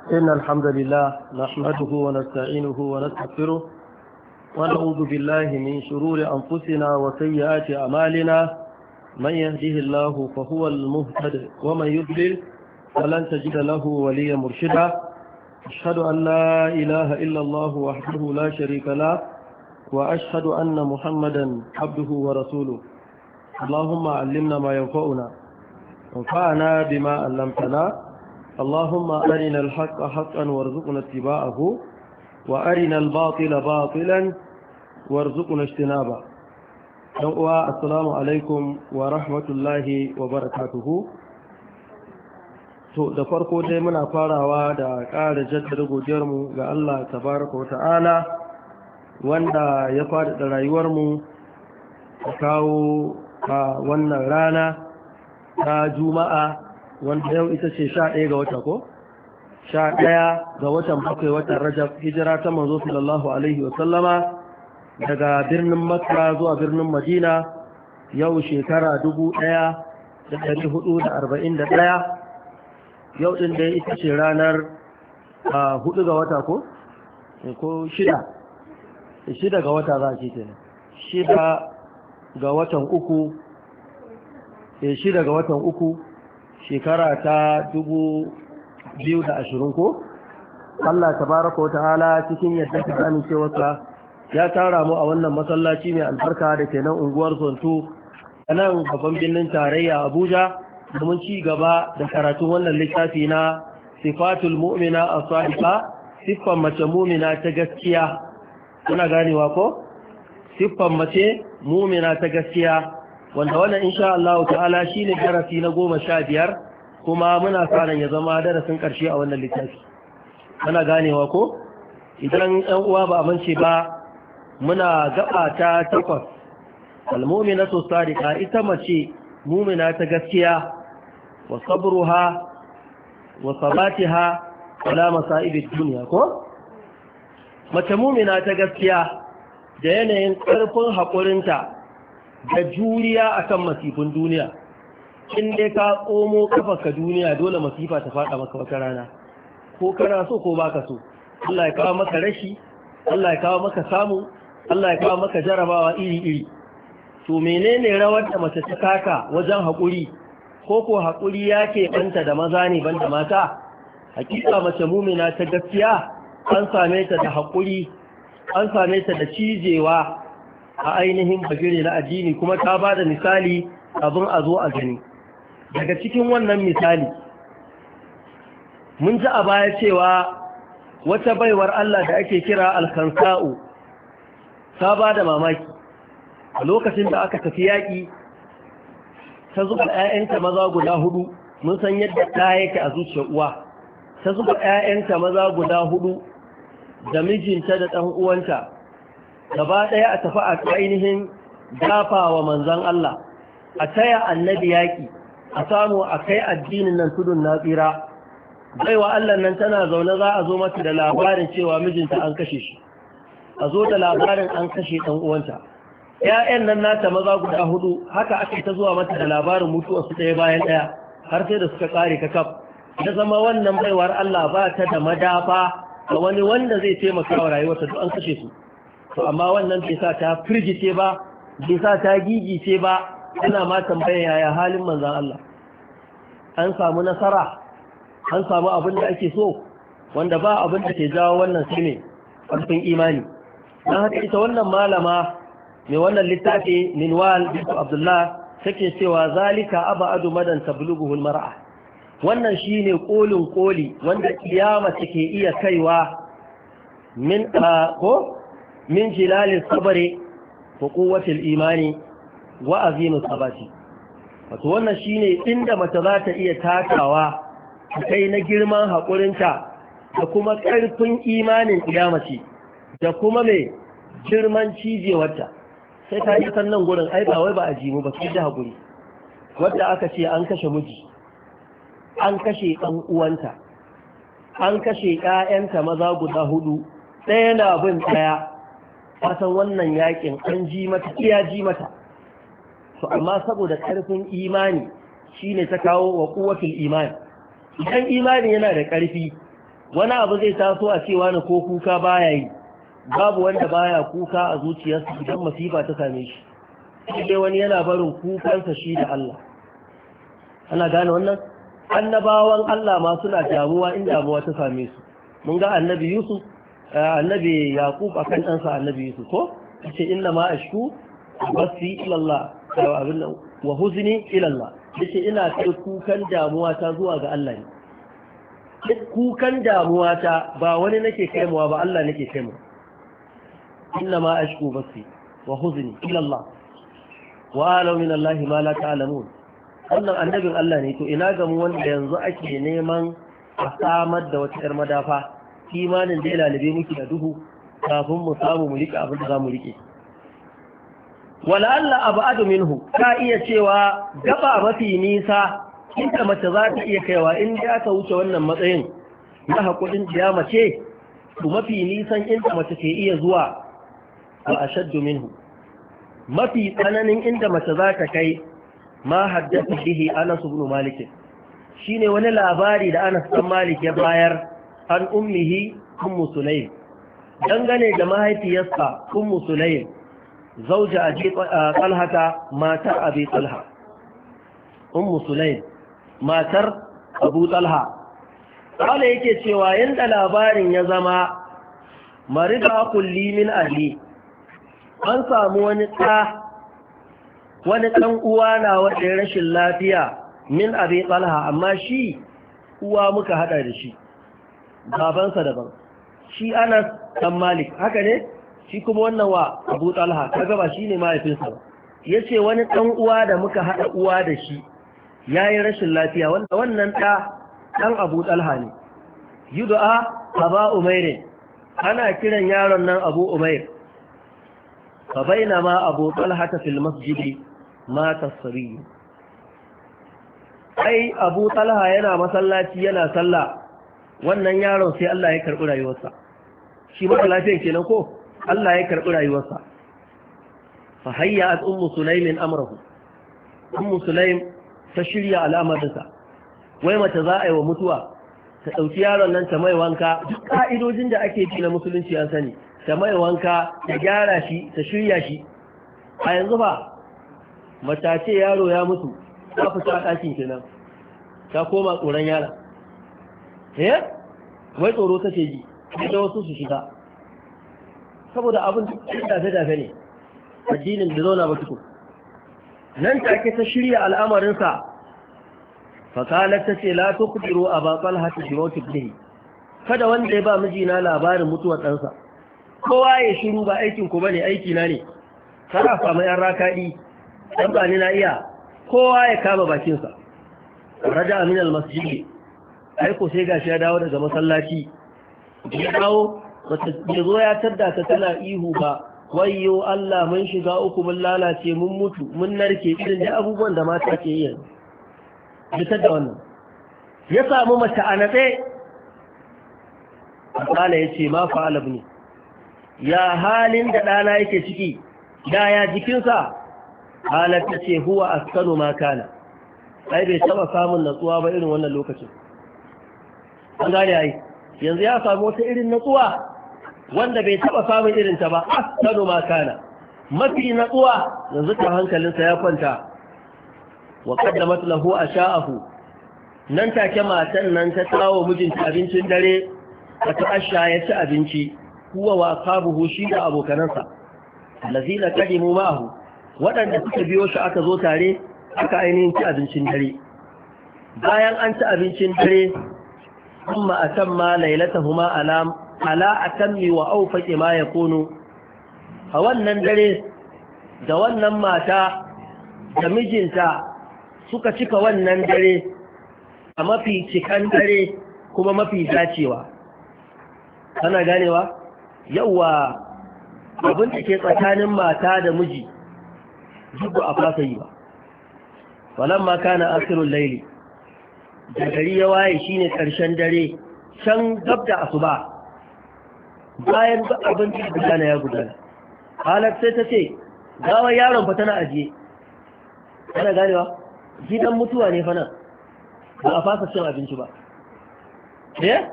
إن الحمد لله نحمده ونستعينه ونستغفره ونعوذ بالله من شرور أنفسنا وسيئات أعمالنا من يهده الله فهو المهتد ومن يضلل فلن تجد له وليا مرشدا أشهد أن لا إله إلا الله وحده لا شريك له وأشهد أن محمدا عبده ورسوله اللهم علمنا ما ينفعنا وانفعنا بما علمتنا اللهم أرنا الحق حقا وارزقنا اتباعه وأرنا الباطل باطلا وارزقنا اجتنابه. السلام عليكم ورحمة الله وبركاته. To da farko dai muna farawa da ƙara jaddada godiyarmu ga Allah tabaraka wata'ala wanda ya faɗaɗa rayuwarmu ta kawo a wannan rana ta Juma'a wanda yau ita ce 11 ga wata ko 11 ga watan bakwai watan Rajab hijira ta manzo sallallahu alaihi wa sallama daga birnin Makka zuwa birnin Madina yau shekara 1441 yau din da ita ce ranar 4 ga wata ko 6 ga wata za a ce kenan 6 ga watan uku 6 ga watan uku shekara ta 2020 ko Allah tabaraka wa ta'ala cikin yadda ta amincewarsa ya tara mu a wannan masallaci mai albarka da ke nan unguwar Zonto a nan babban birnin tarayya Abuja domin ci gaba da karatun wannan littafi na sifatul mu'mina as-sadiqa siffan mace mu'mina ta gaskiya kuna ganewa ko siffan mace mu'mina ta gaskiya wanda wannan insha Allah ta'ala shine darasi na 15 kuma muna fatan ya zama darasin karshe a wannan littafi ana ganewa ko idan ɗan uwa ba amince ba muna gaba ta 8 al-mu'minatu sadiqa ita mace mu'mina ta gaskiya wa sabruha wa sabatiha ala masa'ibid dunya ko mace mu'mina ta gaskiya da yanayin karfin hakurinta da juriya akan masifin duniya in dai ka komo kafarka duniya dole masifa ta fada maka wata rana ko kana so ko baka so Allah ya kawo maka rashi Allah ya kawo maka samu Allah ya kawo maka jarabawa iri-iri to menene rawar da mace ta taka wajen haƙuri ko ko haƙuri yake banta da maza ne banda mata hakika mace mumina ta gaskiya an same ta da haƙuri an same ta da cijewa a ainihin bagire na addini kuma ta ba da misali abin a zo a gani daga cikin wannan misali mun ji a baya cewa wata baiwar Allah da ake kira alkansa'u ta ba da mamaki a lokacin da aka tafi yaƙi ta zuba 'ya'yanta maza guda 4 mun san yadda ta yake a zuciyar uwa ta zuba 'ya'yanta maza guda 4 da mijinta da ɗan uwanta gaba ɗaya a tafi a ainihin dafa wa manzan Allah a taya annabi yaƙi a samu a kai addinin nan tudun na tsira baiwa Allah nan tana zaune za a zo mata da labarin cewa mijinta an kashe shi a zo da labarin an kashe ɗan uwanta ƴaƴan nan nata maza guda 4 haka aka ta zuwa mata da labarin mutuwa su ɗaya bayan ɗaya har sai da suka ƙare kakaf da zama wannan baiwar Allah ba ta da madafa ga wani wanda zai taimaka wa rayuwarta duk an kashe su to amma wannan bai sa ta firgice ba bai sa ta gigice ba yana ma tambaya yaya halin manzan Allah an samu nasara an samu abin da ake so wanda ba abin da ke jawo wannan shine ƙarfin imani dan haka ita wannan malama mai wannan littafi Minwal bint Abdullah take cewa zalika abadu madan tablughu almar'a wannan shine kolin koli wanda kiyama take iya kaiwa min min jilalin sabari wa quwwatil imani wa azimus sabati wato wannan shine inda mace za ta iya takawa kai na girman hakurinta da kuma ƙarfin imanin kiyamaci da kuma mai girman cijewarta sai ta yi sannan gurin ai ba wai ba a jimu ba sai da hakuri wanda aka ce an kashe miji an kashe ɗan uwanta an kashe ƴaƴanta maza guda 4 ɗaya na bin ɗaya kasan wannan yakin an ji mata iya ji mata to amma saboda ƙarfin imani shine ta kawo wa quwwatul iman idan imani yana da ƙarfi wani abu zai taso a cewa na ko kuka baya yi, babu wanda baya kuka a zuciyarsa idan masifa ta same shi, sai wani yana barin kukansa shi da Allah. Ana gane wannan? Annabawan Allah ma suna damuwa in damuwa ta same su. Mun ga annabi Yusuf, annabi Yaqub akan ɗansa annabi Yusuf ko yace inna ma ashku basi ila Allah wa huzni ila Allah, yace ina kai kukan damuwa ta zuwa ga Allah ne. Kukan damuwa ta ba wani nake kaimuwa ba, Allah nake kaimuwa. inna ma ashku basi wa huzni ila Allah wa a'lamu min Allah ma la ta'lamun. Wannan annabin Allah ne, to ina ga mu wanda yanzu ake neman a samar da wata 'yar madafa, imanin da ya lalube muke da duhu kafin mu samu mu rike abin da za mu rike. Wala Allah abadu minhu, ka iya cewa gaba mafi nisa inda mace za ta iya kaiwa in da aka wuce wannan matsayin na haƙurin ya mace, to mafi nisan inda mace ke iya zuwa wa ashaddu minhu, mafi tsananin inda mace za ta kai ma haddasa bihi Anas ibn Malik, shine wani labari da Anas ibn Malik ya bayar an ummihi ummu Sulaym, dangane da mahaifiyarsa ummu Sulaym zauja abi Talha, matar abi Talha. Ummu Sulaym matar Abu Talha, kala yake cewa yanda labarin ya zama marida kulli min ahli, an samu wani ɗan uwa na wanda rashin lafiya min abi Talha, amma shi uwa muka hada da shi, babansa daban, shi Anas dan Malik haka ne, shi kuma wannan wa Abu Talha, kaga ba shine mahaifinsa ba. Yace wani ɗan uwa da muka hada uwa da shi yayi rashin lafiya, wanda wannan ɗan Abu Talha ne, yud'a Aba Umair, ana kiran yaron nan Abu Umair. fa bainama Abu Talha fil masjid mata sabi, ai Abu Talha yana masallaci yana sallah, wannan yaron sai Allah ya karɓi rayuwarsa. Shi mata lafiyan kenan ko Allah ya karɓi rayuwarsa. Fa hayyat ummu Sulaym amrahu, ummu Sulaym ta shirya al'amarinsa, wai mace za a yi wa mutuwa ta ɗauki yaron nan ta mai wanka, duk ƙa'idojin da ake bi na musulunci an sani, ta mai wanka, ta gyara shi, ta shirya shi. A yanzu ba mace ce yaro ya mutu, ta fita a ɗakin kenan, ta koma tsoron yara. Wai tsoro take ji, da wasu su shiga, saboda abin dafe-dafe ne, addinin da zauna ba tuku. Nan take ta shirya al'amarinsa, fakalar ta ce la tuqdiru aba Talha bi mawt ibnihi, kada wanda ya ba mijina labarin mutuwar ɗansa, kowa ya shiru, ba aikin ku bane, aiki na ne. Kana samu yan rakaɗi dan ba ni na iya, kowa ya kama bakinsa. Raja min al-masjid, aiko sai gashi ya dawo daga masallaci, ya dawo ya zo ya tadda ta tana ihu ba, wayyo Allah mun shiga uku, mun lalace, mun mutu, mun narke, irin da abubuwan da mata ke yi. Bitar da wannan ya samu mace a natse, kala ya ce ma fa'ala ne, ya halin da ɗana yake ciki, ya jikinsa. Halar ta ce huwa askanu ma kana, ai bai taba samun natsuwa ba irin wannan lokacin. An gane ai, yanzu ya samu wata irin natsuwa wanda bai taba samun irinta ba, askanu ma kana, mafi natsuwa. Yanzu ta hankalinsa ya kwanta. Wa qaddamat lahu asha'ahu, nan take matan nan ta tawo mijinta abincin dare, ta asha ya ci abinci, huwa wa ashabuhu, shi da abokanansa, allazina qadimu ma'ahu, waɗanda suka biyo shi aka zo tare, aka ainihin ci abincin dare. Bayan an ci abincin dare, kuma atamma lailatahuma ala atammi wa awfaqi ma yakunu, a wannan dare da wannan mata da mijinta suka cika wannan dare a mafi cikan dare kuma mafi dacewa. Ana ganewa? Yawwa, abin da ke tsakanin mata da miji duk a fasa yi ba. Walamma kana akhirul layli, da gari ya waye shine karshen dare, can gab da asuba, bayan duk abin da gudana ya gudana, halar sai ta ce gawar yaron fa tana ajiye. Ana ganewa? Gidan mutuwa ne fa nan, ba a fasa cin abinci ba.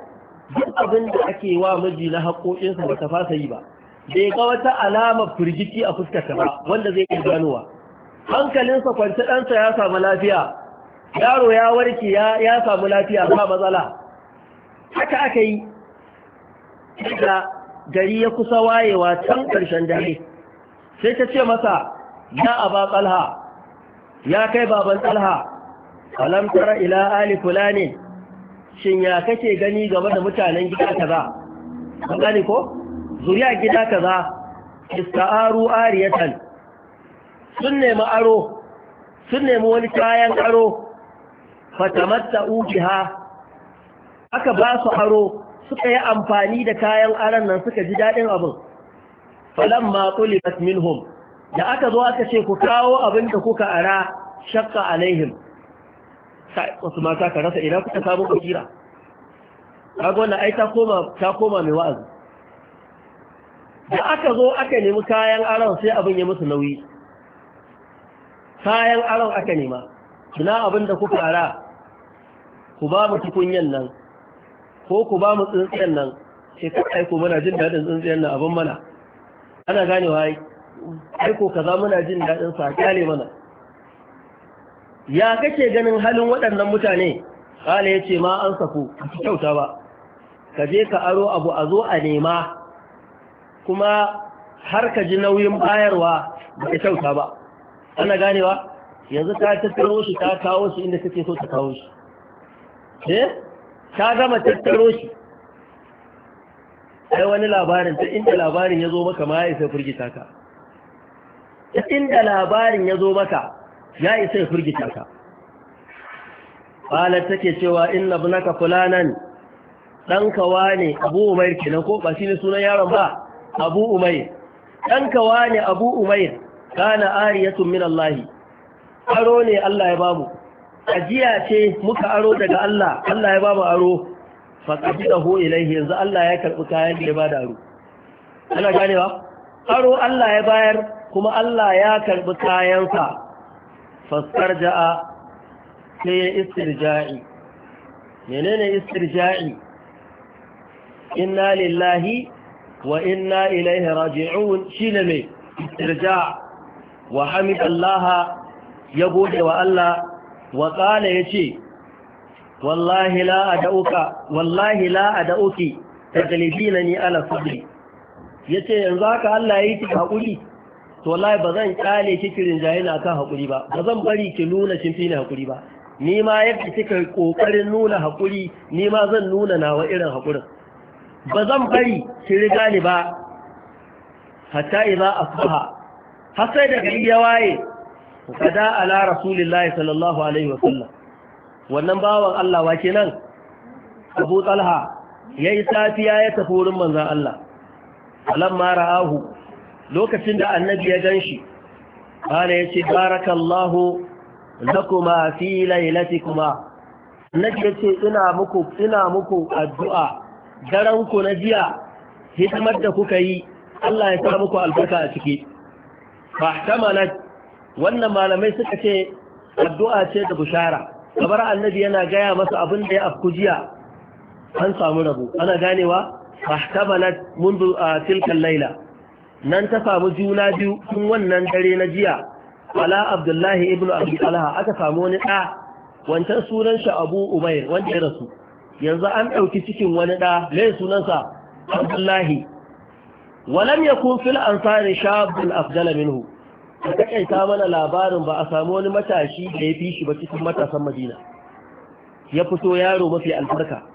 duk abin da ake wa miji na haƙoƙinsa ba ta fasa yi ba, bai ga wata alamar firgici a fuskarta ba wanda zai iya ganowa. Hankalinsa kwanci ɗansa ya samu lafiya, yaro ya warke ya samu lafiya ba matsala. Haka aka yi da gari ya kusa wayewa can ƙarshen dare, sai ta ce masa, ya aba Talha, ya kai baban Talha, alam tara ila ali fulani, shin ya kake gani game da mutanen gida kaza? An gane ko? Zuriya gida kaza, ista'aru ariyatan, sun nemi aro, sun nemi wani kayan aro, fatamatta'u biha, aka ba su aro, suka yi amfani da kayan aron nan suka ji daɗin abin. Falamma qulibat minhum, da aka zo aka ce ku kawo abin da kuka ara, shakka alaihim. Wasu mata ka rasa ina kuka samu basira. Kaga wannan ai ta koma mai wa'azi. Da aka zo aka nemi kayan aron sai abin ya musu nauyi. Kayan aron aka nema, ina abin da kuka ara, ku ba mu tukunyan nan, ko ku ba mu tsintsiyan nan, sai ka aiko muna jin daɗin tsintsiyan nan abin mana. Ana ganewa aiko kaza muna jin daɗin sa kyale mana. Ya kake ganin halin waɗannan mutane? Kala ya ce ma an saku, kyauta ba, ka je ka aro abu a zo a nema, kuma har ka ji nauyin bayarwa ba ka kyauta ba. Ana ganewa? Yanzu ta tattaro shi ta kawo shi inda kake so ta kawo shi. Ta gama tattaro shi. Sai wani labarin, ta inda labarin ya zo maka ma ya isa firgita ka. Ta inda labarin ya zo maka ya isa ya firgita ka. Qalat take cewa inna ibnaka fulanan, danka wane Abu Umair kenan, ko ba shine sunan yaron ba, Abu Umair. Danka wane Abu Umair kana ariyatun min Allah, aro ne Allah ya bamu, ajiya ce muka aro daga Allah, Allah ya bamu aro, faqabidahu ilayhi, yanzu Allah ya karbi kayan da ya bada aro. Ana ganewa? Aro Allah ya bayar kuma Allah ya karbi kayansa. Fastarja'a, sai ya istirja'i. Menene istirja'i? Inna lillahi wa inna ilaihi raji'un, shine mai istirja'. Wa hamidallaha, ya gode wa Allah, wa qala yace wallahi la ad'uki taglibinani ala sabri. Yace yanzu haka Allah yayi ki hakuri, to wallahi bazan kale ki kirin jahina akan hakuri ba, bazan bari ki nuna kin fi ni hakuri ba. Ni ma yadda kika kokarin nuna hakuri, ni ma zan nuna nawa irin hakurin. Bazan bari ki riga ni ba. Hatta idza asbaha, har sai da gari ya waye, kada ala rasulillahi sallallahu alaihi wa sallam. Wannan bawan Allah wa kenan? Abu Talha yayi safiya ya tafi wurin manzon Allah. Alamma ra'ahu, lokacin da annabi ya ganshi, kana yace barakallahu lakuma fi lailatikuma. Annabi yace ina muku addu'a daren ku na jiya, hidimar da kuka yi Allah ya sa muku albarka a ciki. Fahtamalat, wannan malamai suka ce addu'a ce da bushara, kamar annabi yana gaya masa abin da ya afku jiya an samu rabo. Ana ganewa? fahtamalat mundu tilkan laila, nan ta samu juna biyu tun wannan dare na jiya. Ala Abdullahi ibn Abi Talha, aka samu wani ɗa, wancan sunan shi Abu Umair wanda ya rasu, yanzu an ɗauki cikin wani ɗa, mai sunansa Abdullahi. Walam yakun fil ansari shabun afdala minhu, ta takaita mana labarin ba a samu wani matashi da ya fi shi ba cikin matasan Madina. Ya fito yaro mafi albarka,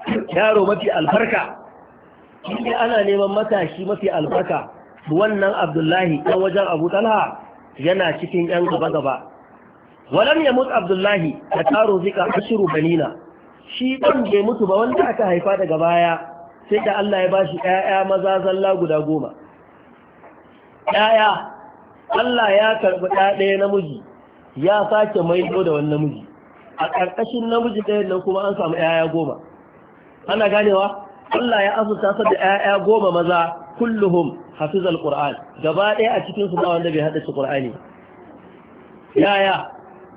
inda ana neman matashi mafi albarka, wannan Abdullahi ɗan wajen Abu Talha yana cikin ‘yan gaba-gaba. Walam ya mutu Abdullahi da taro zika ashiru banina, shi ɗan bai mutu ba wanda aka haifa daga baya, sai da Allah ya ba shi ‘ya'ya maza zalla guda 10. ‘Ya'ya, Allah ya karɓi ɗaya namiji, ya sake maido da wani namiji. A ƙarƙashin namiji ɗaya nan kuma an samu ‘ya'ya 10. Ana ganewa? Allah ya asusta sa da ‘ya'ya 10 maza, kulluhum hafizal Qur'an, gaba ɗaya a cikin su ba wanda bai haddace Qur'ani. Yaya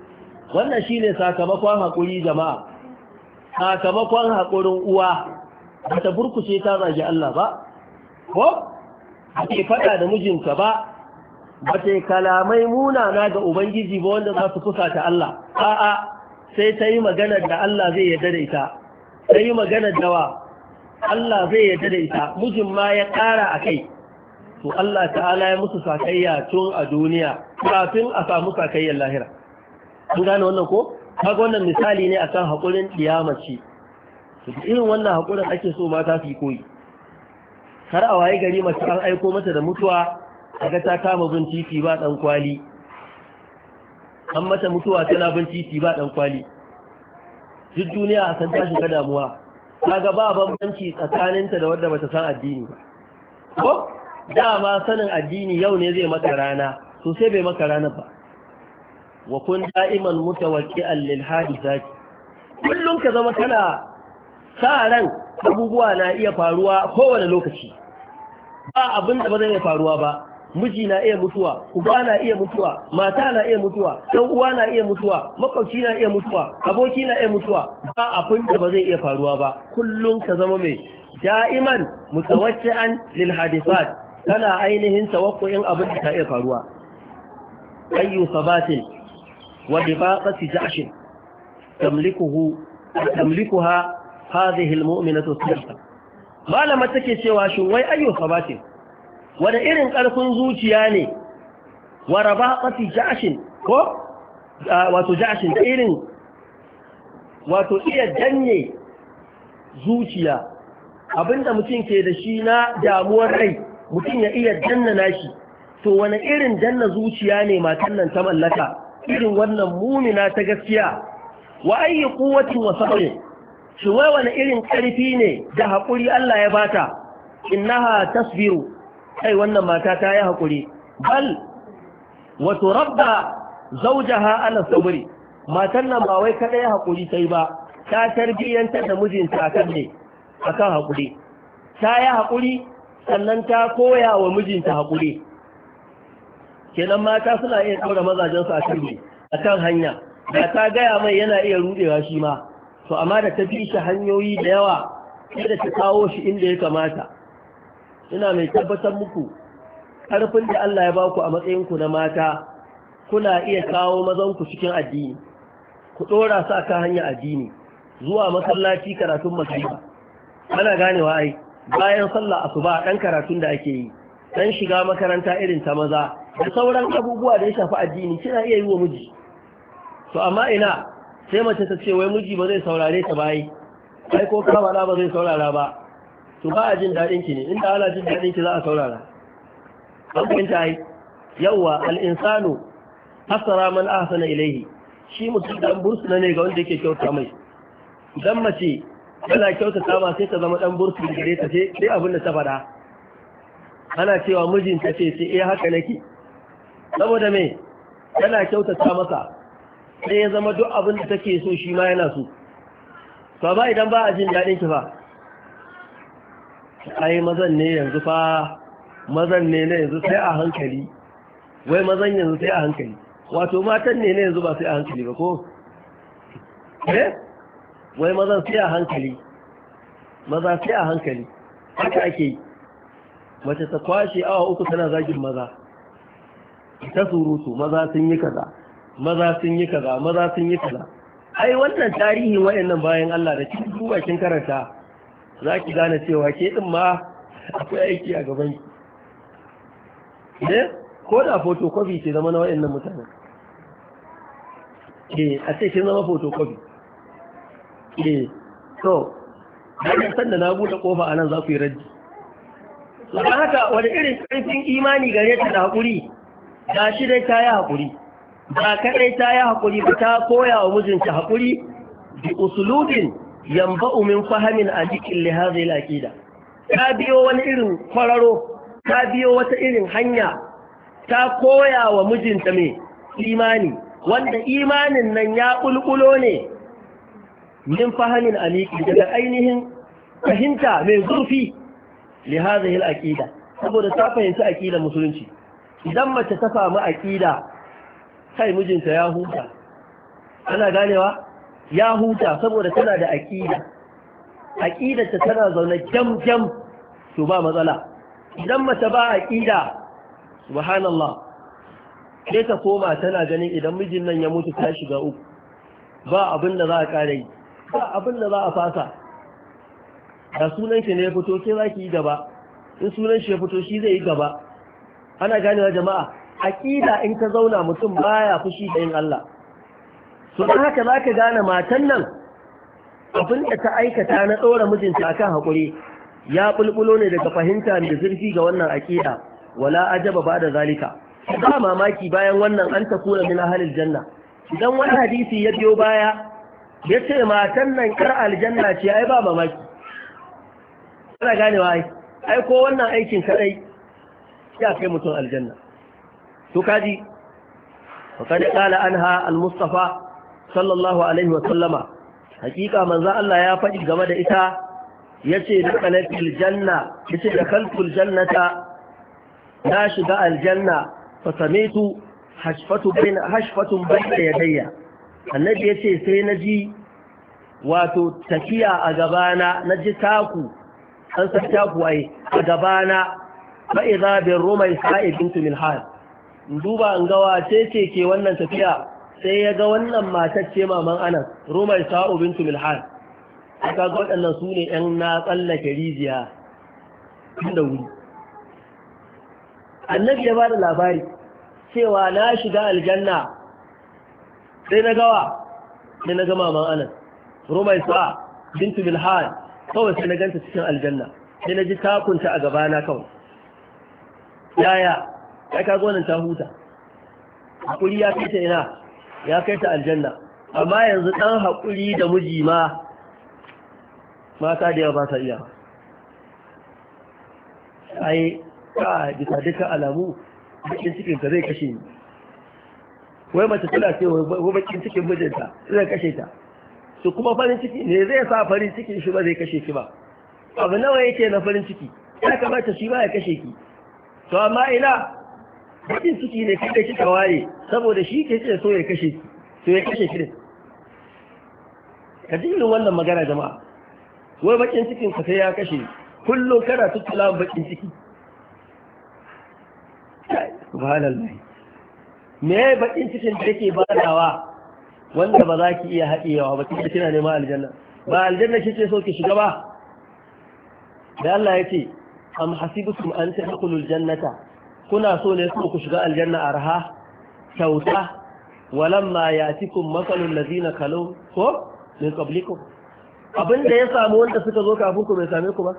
wannan shine sakamakon hakuri jama'a, sakamakon hakurin uwa bata burkuce ta zagi Allah ba ko ake fada da mijinta ba bata kalamai munana ga ubangiji ba wanda za su fusata Allah a'a sai ta yi magana da Allah zai yarda da ita ta yi magana da wa Allah zai yarda da ita mijin ma ya ƙara akai to Allah ta'ala ya musu sakayya tun a duniya kafin a samu sakayyar lahira an gane wannan ko kaga wannan misali ne akan hakurin kiyamaci to irin wannan hakurin ake so mata su yi koyi har a waye gari mace an aiko mata da mutuwa kaga ta kama bin titi ba dan kwali an mata mutuwa tana bin titi ba dan kwali duk duniya a san ta shiga damuwa kaga ba bambanci tsakaninta da wanda bata san addini ba ko dama sanin addini yau ne zai maka rana to sai bai maka rana ba wa kun da'iman mutawakki'an lil hadithati kullum ka zama kana sa ran abubuwa na iya faruwa kowane lokaci ba abin da ba zai faruwa ba miji na iya mutuwa uba na iya mutuwa mata na iya mutuwa dan uwa na iya mutuwa makwabci na iya mutuwa aboki na iya mutuwa ba abin da ba zai iya faruwa ba kullum ka zama mai da'iman mutawakki'an lil hadithat kana ainihin tawakkuin abin da ta iya faruwa ayyu sabatin wa dibaqati ja'shin tamlikuha hadhihi almu'minatu sirra malama take cewa shin wai ayyu sabatin wanda irin karfin zuciya ne wa rabaqati ja'shin ko wato ja'shin irin wato iya danne zuciya abinda mutum ke da shi na damuwar rai mutum ya iya danna nashi to wani irin danna zuciya ne matan nan ta mallaka irin wannan mumina ta gaskiya wa ayyi quwwatin wa sabr shi wai wani irin karfi ne da hakuri Allah ya bata innaha tasbiru kai wannan mata ta yi hakuri bal wa turabba zawjaha ala sabri matan nan ba wai kada ya hakuri sai ba ta tarbiyantar da mijinta akan ne akan hakuri ta yi hakuri sannan ta koya wa mijinta hakuri kenan mata suna iya ɗaura mazajensu a kan hanya da ta gaya mai yana iya rudewa shi ma to amma da ta fi shi hanyoyi da yawa sai da ta kawo shi inda ya kamata ina mai tabbatar muku ƙarfin da Allah ya baku a matsayinku na mata kuna iya kawo mazanku cikin addini ku ɗora su a kan hanyar addini zuwa masallaci karatun magriba ana ganewa ai bayan sallah asuba dan karatun da ake yi dan shiga makaranta irin ta maza da sauran abubuwa da ya shafi addini kina iya yi wa miji to amma ina sai mace ta ce wai miji ba zai saurare ta bai kai ko ka ba zai saurara ba to ba a jin dadin ki ne inda ana jin dadin ki za a saurara an fahimta ai yawa al-insanu hasara man ahsana ilayhi shi mutum dan bursuna ne ga wanda yake kyauta mai idan mace tana kyautata ma sai ta zama dan bursu gare ta sai abin da ta fada ana cewa mijinta ce sai haka nake saboda me tana kyautata masa sai ya zama duk abin da take so shi ma yana so to ba idan ba a jin dadin ki fa ai mazan ne yanzu sai a hankali wai mazan yanzu sai a hankali wato matan ne yanzu ba sai a hankali ba ko wai mazan sai a hankali maza sai a hankali haka ake yi mace ta kwashe awa 3 tana zagin maza ta surutu maza sun yi kaza maza sun yi kaza maza sun yi kaza ai wannan tarihin wayannan bayan Allah da cikin duwakin karanta zaki gane cewa ke din ma akwai aiki a gaban ki ko da photocopy ce zama na wayannan mutanen a ce kin zama photocopy so bayan sanda na buɗe ƙofa a nan za ku yi raji don haka wani irin ƙarfin imani gare ta da haƙuri ga shi dai ta yi haƙuri ba kaɗai ta yi haƙuri ba ta koya wa mijinta haƙuri bi usulubin yamba'u min fahamin a jikin lihazai laƙida ta biyo wani irin kwararo ta biyo wata irin hanya ta koya wa mijinta mai imani wanda imanin nan ya ƙulƙulo ne min fahamin aliki daga ainihin fahimta mai zurfi li hadhihi al-aqida saboda ta fahimci aqidar musulunci idan mace ta samu aqida kai mijinta ya huta ana ganewa ya huta saboda tana da aqida aqidarta tana zaune jam to ba matsala. Idan mace ba aqida subhanallah sai ta koma tana ganin idan mijin nan ya mutu ta shiga uku, ba abin da za a kare yi, ba abin da za a fasa. Da sunan shi ne ya fito ke za ki yi gaba, in sunan shi ya fito shi zai yi gaba. Ana ganewa jama'a, aqida in ta zauna mutum baya fushi da yin Allah. So dan haka zaka gane matan nan abin da ta aikata na tsora mijinta akan hakuri ya bulbulo ne daga fahimta da zurfi ga wannan aqida. Wala ajaba ba da zalika, ba mamaki bayan wannan an takuna min ahlil janna. Idan wani hadisi ya biyo baya ya ce matan nan kar aljanna ce, ai ba mamaki. Ana ganewa ai ko wannan aikin kadai ya kai mutum aljanna. To kaji faqad qala anha al-mustafa sallallahu alaihi wa sallama, hakika manzo Allah ya faɗi game da ita yace da kalatul janna, yace da kaltul jannata, na shiga aljanna fa samitu hashfatun bayna yadayya. Annabi yace sai naji wato tafiya a gabana, naji taku an san taku ai a gabana, fa idza bir rumay sa'id bint milhan. Duba an ga wace ce ke wannan tafiya, sai ya ga wannan matar ce maman Anas, rumay sa'u bint milhan. Aka ga waɗannan su ne ‘yan na tsallake rijiya da wuri. Annabi ya ba da labari cewa na shiga aljanna, sai na gawa, sai na ga maman Anas, rumai sa'a bintu milhan, kawai sai na ganta cikin aljanna, sai na ji takunta a gabana kawai. Yaya, ya ka gonan ta huta, haƙuri ya kai ta ina, ya kai ta aljanna, amma yanzu ɗan haƙuri da miji ma, mata da yawa ba sa iya. Ai, ka bisa duka alamu bakin cikin ka zai kashe ni. Wai mace tana ce wai bakin cikin mijinta zai kashe ta. Su kuma farin ciki ne zai sa farin cikin shi ba zai kashe ki ba. Abu nawa yake na farin ciki, ya kamata shi ba ya kashe ki. To amma ina bakin ciki ne kai kika ware saboda shi ke ce so ya kashe ki, to ya kashe ki ne. Ka ji irin wannan magana jama'a. Wai bakin cikin ka sai ya kashe, kullum kana tuttula bakin ciki. Subhanallah. Me yayi bakin cikin da yake badawa wanda ba za ki iya haɗewa ba, kike kina neman aljanna. Ba aljanna kike so ki shiga ba. Da Allah yace am hasibukum an tadkhulul jannata, kuna so ne ku shiga aljanna arha kyauta, walamma yatikum masalul ladina kalu ko min qablikum. Abinda ya samu wanda suka zo kafin ku bai same ku ba.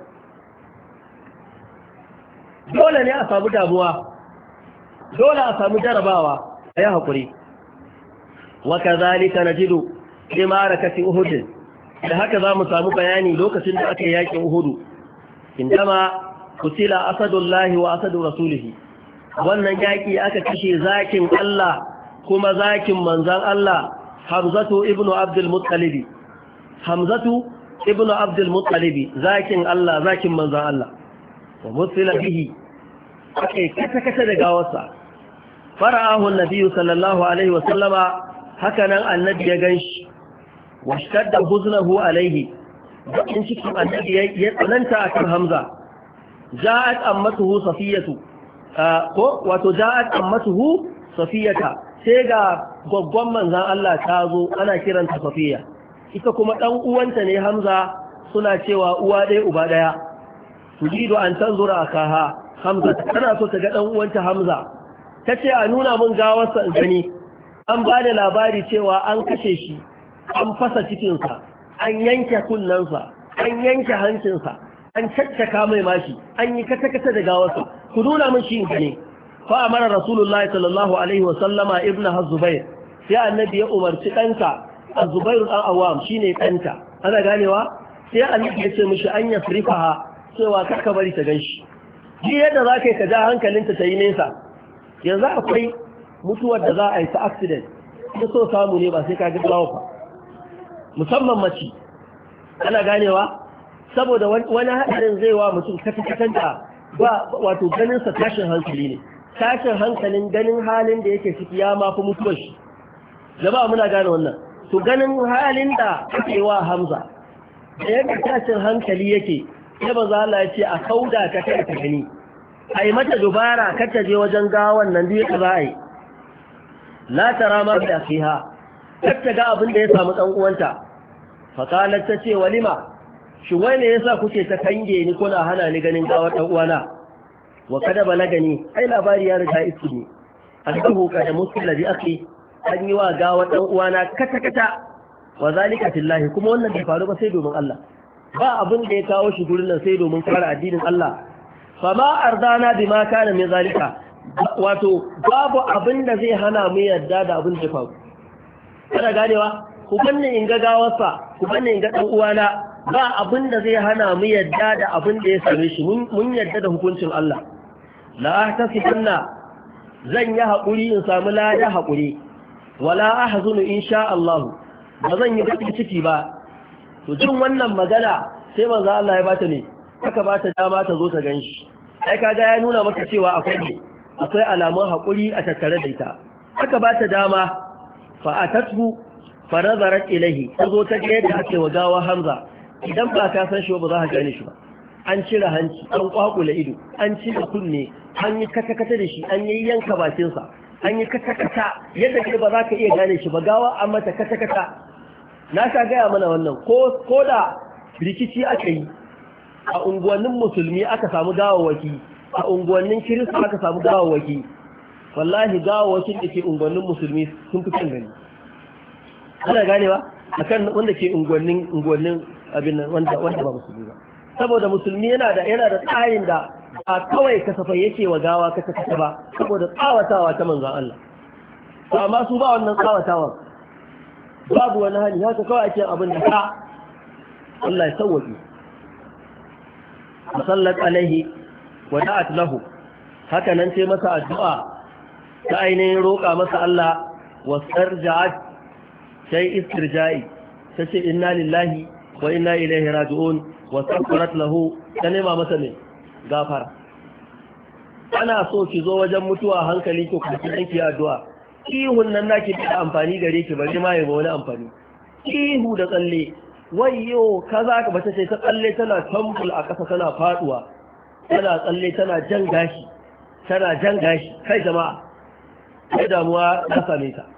Dole ne a samu damuwa, dole a samu jarabawa, a yi haƙuri. Waka zalika na jido limara kashin Uhudin, da haka za mu samu bayani lokacin da aka yi yaƙin Uhudu, indama kutila asadullahi wa asadu rasulihi. Wannan yaƙi aka kashe zakin Allah kuma zakin manzan Allah, Hamzatu ibnu Abdul Muttalibi. Hamzatu ibnu Abdul Muttalibi, zakin Allah, zakin manzan Allah. Wa mutila bihi, aka kata da gawarsa. Fara'ahu annabi sallallahu alaihi wasallama, haka nan annabi ya ganshi, washtadda huznahu alaihi, bakin cikin annabi ya tsananta akan Hamza. Ja'at ammatuhu Safiyatu, ja'at ammatuhu Safiyata, sai ga gwaggwan manzan Allah ta zo, ana kiranta Safiya. Ita kuma dan uwanta ne Hamza, suna cewa uwa ɗaya uba ɗaya. Tujidu an tanzura akaha Hamza, tana so ta ga dan uwanta Hamza. Ta ce a nuna mun gawarsa in gani. An ba da labari cewa an kashe shi, an fasa cikinsa, an yanke kunnensa, an yanke hancinsa, an caccaka mai mashi, an yi kata-kata da gawarsa. Ku nuna mun shi in gani. Fa amara Rasulullahi sallallahu alaihi wa sallama ibnu Zubair, sai annabi ya umarci ɗansa Az-Zubair dan Awwam shine ɗanta. Ana ganewa? Sai annabi ya ce mishi an yasrifaha, cewa karka bari ta ganshi. Ji yadda za ka yi ka ja hankalinta ta yi nesa. Yanzu akwai mutuwar da za a yi ta accident, ta so samu ne ba sai ka gagglawa ba. Musamman mace, ana ganewa? Saboda wani haɗarin zai wa mutum kata-katanta ba, wato ganinsa tashin hankali ne. Tashin hankalin ganin halin da yake ciki ya mafi mutuwar shi. Jama'a muna gane wannan. To ganin halin da ake wa Hamza, da yadda tashin hankali yake sai manzo Allah ya ce a kauda ta kai ta gani ai mata dubara kar ta je wajen gawan nan duk za a yi la tara ma da fiha kar ta ga abin da ya samu dan uwanta fa qalat ta ce walima shi wai ne yasa kuke ta kange ni kuna hana ni ganin gawar dan uwana wa kada balagani ai labari ya riga iski ne allahu kada musalla bi akhi an yi wa gawar dan uwana kata kata wa zalika fillahi kuma wannan bai faru ba sai domin Allah ba abin da ya kawo shi gurin nan sai domin kare addinin Allah fama ardana bima kana min zalika wato babu abin da zai hana mu yadda da abin da ya faru kana ganewa ku banne in ga gawarsa ku banne in ga dan uwana ba abin da zai hana mu yadda da abin da ya same shi mun yadda da hukuncin Allah la ahtasibanna zan yi hakuri in samu lada hakuri wala ahzunu insha Allah ba zan yi bakin ciki ba to jin wannan magana sai manzo Allah ya bata ne aka bata dama ta zo ta ganshi ai kaga ya nuna maka cewa akwai alamun hakuri a tattare da ita aka bata dama fa atatu fa nazarat ilayhi ta zo ta ga yadda ake wagawa Hamza idan ba ka san shi ba za ka gane shi ba an cire hanci an kwakula ido an cire kunne an yi kata-kata da shi an yi yanka bakinsa an yi kata-kata yadda ke ba za ka iya gane shi ba gawa an mata kata-kata na sha gaya mana wannan ko da rikici aka yi a unguwannin musulmi aka samu gawawaki a unguwannin kirista aka samu gawawaki wallahi gawawakin da ke unguwannin musulmi sun fi kan gani ana ganewa akan wanda ke unguwannin abin nan wanda ba musulmi ba saboda musulmi yana da tsayin da a kawai kasafai yake wa gawa kasa ba saboda tsawatawa ta manzon Allah to amma su ba wannan tsawatawa babu wani hali haka kawai ake abin da ka Allah ya sauwaje sallat alaihi wa da'at lahu haka nan sai masa addu'a ta ainihin roƙa masa Allah wa sarja'at sai istirja'i tace inna lillahi wa inna ilaihi raji'un wa safarat lahu ta nema masa ne gafara ana so ki zo wajen mutuwa hankali ko kuma ki addu'a ihun nan naki da amfani gare ki bari ma yayi wani amfani ihu da tsalle wayyo kaza ka bata sai ta tsalle tana tambul a kasa tana faduwa tana tsalle tana jan gashi kai jama'a kai damuwa ta same ta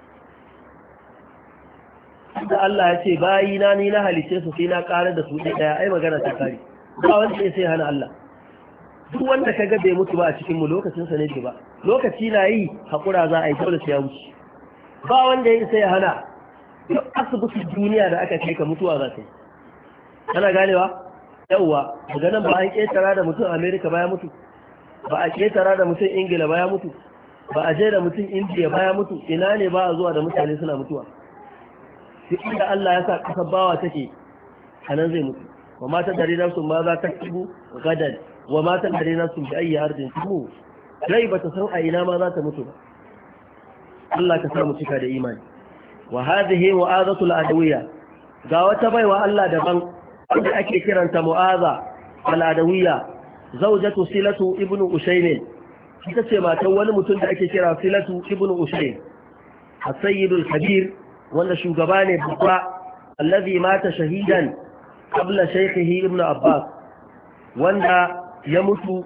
da Allah ya ce bayina ni na halice su sai na ƙara da su ɗaya ai magana ta kare ba wanda sai hana Allah duk wanda ka ga bai mutu ba a cikin mu lokacin sa ne ba lokaci na yi hakura za a yi dole sai ya wuce ba wanda ya sai hana duk asibitin duniya da aka kai ka mutuwa za ta yi kana ganewa yawwa daga nan ba an ketara da mutum America ba ya mutu ba a ketara da mutum Ingila ba ya mutu ba a je da mutum India ba ya mutu ina ne ba a zuwa da mutane suna mutuwa duk inda Allah ya sa kasar bawa take anan zai mutu wa mata dare nan sun ma za ta kibu gadan wa mata dare nan sun bi ayi ardin tumu rai bata san a ina ma za ta mutu ba Allah ka samu cika da imani wa hadhihi mu'azatul adawiyya ga wata baiwa Allah daban wanda ake kiranta mu'aza al-adawiyya zawjatu silatu ibnu usayn ita ce matan wani mutum da ake kira silatu ibnu usayn as-sayyidul kabir wanda shugaba ne babba allazi mata shahidan qabla shaykhihi ibnu abbas wanda ya mutu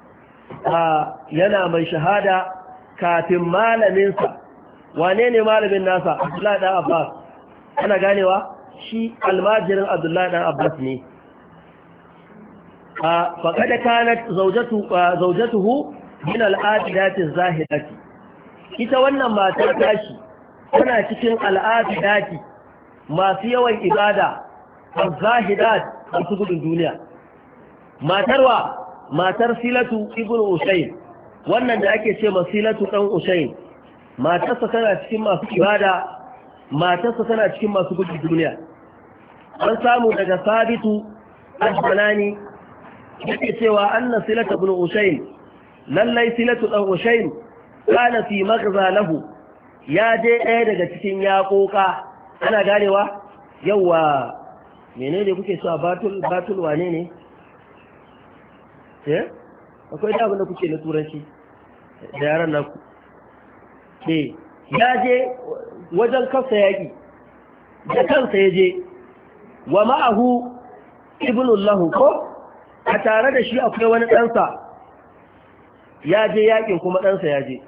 yana mai shahada kafin malaminsa wane ne malamin nasa abdullahi dan abbas ana ganewa shi almajirin abdullahi dan abbas ne faqad kanat zawjatuhu min al-adati az-zahidati ita wannan matar tashi tana cikin al'adati masu yawan ibada az-zahidat masu gudun duniya matar silatu ibnu usayn wannan da ake ce masilatu dan usayn matarsa tana cikin masu ibada matarsa tana cikin masu gudun duniya an samu daga sabitu al-banani yake cewa anna silatu ibnu usayn lallai silatu dan usayn kana fi maghza lahu ya je ɗaya daga cikin yaƙoƙa ana ganewa yawa menene kuke so batul wane ne akwai da abin da kuke na turanci da yaran naku ya je wajen kansa yaƙi da kansa ya je wa ma'ahu ibnullahu ko a tare da shi akwai wani ɗansa ya je yakin kuma ɗansa ya je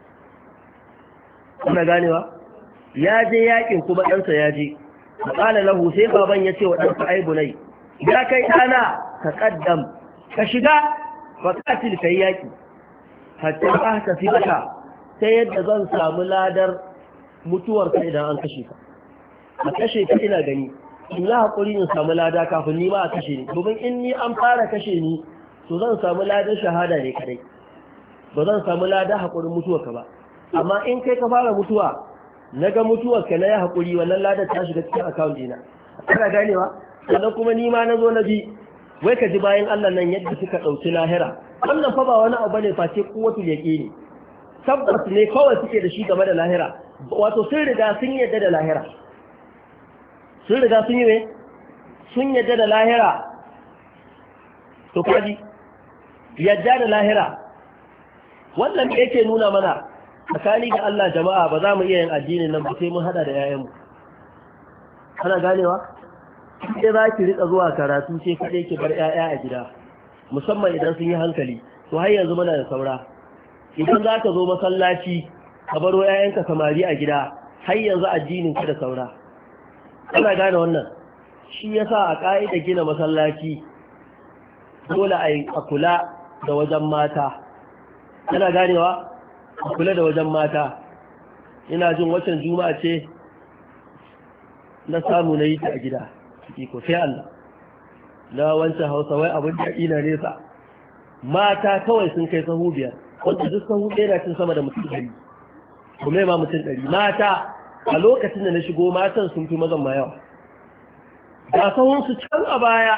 kuna ganewa ya je yakin kuma ɗansa ya je maƙala lahu sai baban ya ce wa ɗansa ai bunai ya kai ɗana ka ƙaddam ka shiga faƙatil ka yi yaƙi hatta ka fi baka ta yadda zan samu ladar mutuwarka idan an kashe ka a kashe ka ina gani in yi haƙuri in samu lada kafin ni ma a kashe ni domin in ni an fara kashe ni to zan samu ladar shahada ne kadai ba zan samu ladar haƙurin mutuwarka ba amma in kai ka fara mutuwa na ga mutuwarka na ya haƙuri wannan ladar ta shiga cikin akawun dina kana ganewa sannan kuma ni ma na zo na bi wai ka ji bayan Allah nan yadda suka ɗauki lahira wannan fa ba wani abu ne face kuwatu yaƙini tabbas ne kawai suke da shi game da lahira wato sun riga sun yadda da lahira sun riga sun yi ne sun yadda da lahira to kaji yadda da lahira wannan da yake nuna mana tsakani da Allah jama'a ba za mu iya yin addinin nan ba sai mun hada da 'ya'yanmu ana ganewa sai za ki rika zuwa karatu sai kaɗai ki bar 'ya'ya a gida musamman idan sun yi hankali to har yanzu muna da saura idan za ka zo masallaci ka baro 'ya'yanka samari a gida har yanzu addinin ka da saura ana gane wannan shi yasa a ƙa'ida gina masallaci dole a kula da wajen mata ana ganewa a kula da wajen mata ina jin watan juma'a ce na samu na yi ta a gida iko sai Allah na wancan hausa wai abin da ina nesa mata kawai sun kai sahu biyar wanda duk sahu ɗaya na cin sama da mutum 100 kuma ma mutum 100 mata a lokacin da na shigo matan sun fi mazan ma yawa ga sahunsu can a baya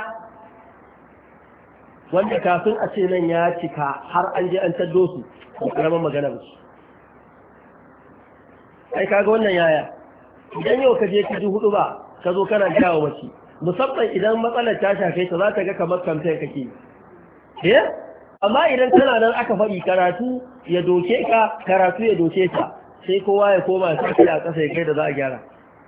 wanda kafin a ce nan ya cika har an je an taddo su da ƙaramin magana ba su ai kaga wannan yaya idan yau ka je ka ji hudu ba ka zo kana jawo mace musamman idan matsalar ta shafe ta za ta ga kamar kamfen kake amma idan tana nan aka faɗi karatu ya doke ka karatu ya doke ta sai kowa ya koma ya sake a ƙasa ya kai da za a gyara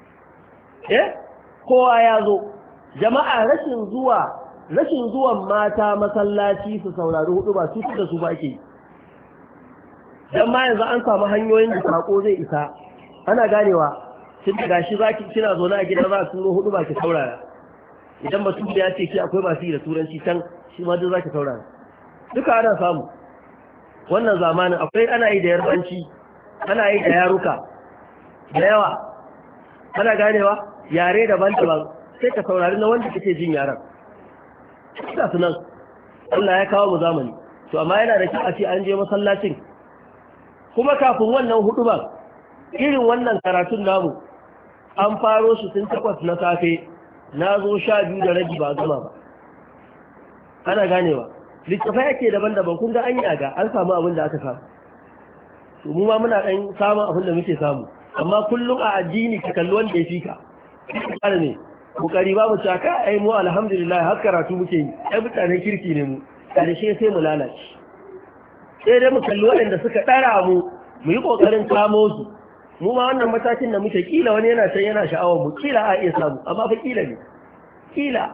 kowa ya zo jama'a rashin zuwan mata masallaci su saurari hudu ba su da su ba ke don ma yanzu an samu hanyoyin da sako zai isa ana ganewa tun da gashi za ki kina zo na a gida za a turo hudu ba ki saurara idan ba da ya ce ki akwai masu yi da turanci can shi ma duk za ki saurara duka ana samu wannan zamanin akwai ana yi da yarbanci ana yi da yaruka da yawa ana ganewa yare daban-daban sai ka saurari na wanda kake jin yaran ina sunan Allah ya kawo mu zamani to amma yana da kyau a ce an je masallacin kuma kafin wannan huduban irin wannan karatun namu an faro shi tun 8 na safe na zo 12 da rabi ba gama ba ana ganewa littafai yake daban-daban kun ga an yi aga an samu abin da aka samu to mu ma muna dan samun abin da muke samu amma kullum a addini ka kalli wanda ya fika kana ne kokari babu shaka ai mu alhamdulillah har karatu muke yi ai mutanen kirki ne mu karshe sai mu lalace sai dai mu kalli waɗanda suka ɗara mu mu yi kokarin kamo su mu ma wannan matakin da muke kila wani yana can yana sha'awar mu kila a iya samu amma fa kila ne kila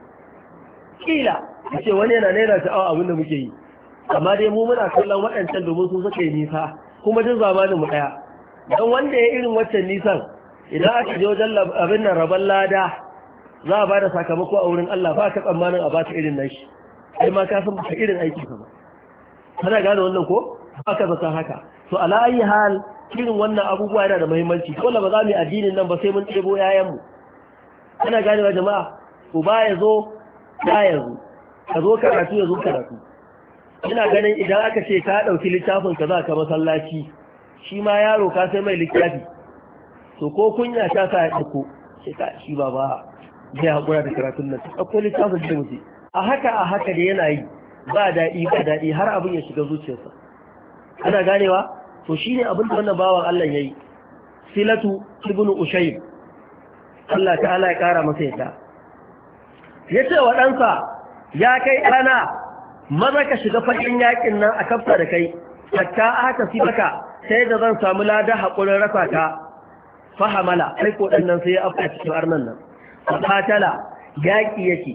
ce wani yana naira sha'awa abin da muke yi amma dai mu muna kallon waɗancan domin su suka yi nisa kuma jin zamanin mu ɗaya don wanda ya irin waccan nisan idan aka je wajen abin nan rabon lada za a ba da sakamako a wurin Allah ba ka tsammanin a ba ta irin nashi sai ma ka san ba irin aiki ka ba kana gane wannan ko ba ka zata haka to ala ayi hal irin wannan abubuwa yana da muhimmanci dole ba za mu yi addinin nan ba sai mun ɗebo yayanmu kana gane wa jama'a uba ya zo ya yanzu ka zo karatu ya zo karatu ina ganin idan aka ce ka ɗauki littafin ka za ka masallaci shi ma yaro ka sai mai littafi to ko kunya ta sa ya ɗauko shi ba zai haƙura da karatun nan ɗauko littafin da mutu a haka da yana yi ba daɗi har abin ya shiga zuciyarsa ana ganewa to shi ne abin da wannan bawan Allah ya yi silatu ibn ushayb Allah ta'ala ya ƙara masa yadda ya ce wa ɗansa ya kai ɗana maza ka shiga fagen yakin nan a kafta da kai hatta aka fi baka sai da zan samu lada haƙurin rasa ka fahamala sai ko ɗan nan sai ya afka cikin arnan nan fatala yaƙi yake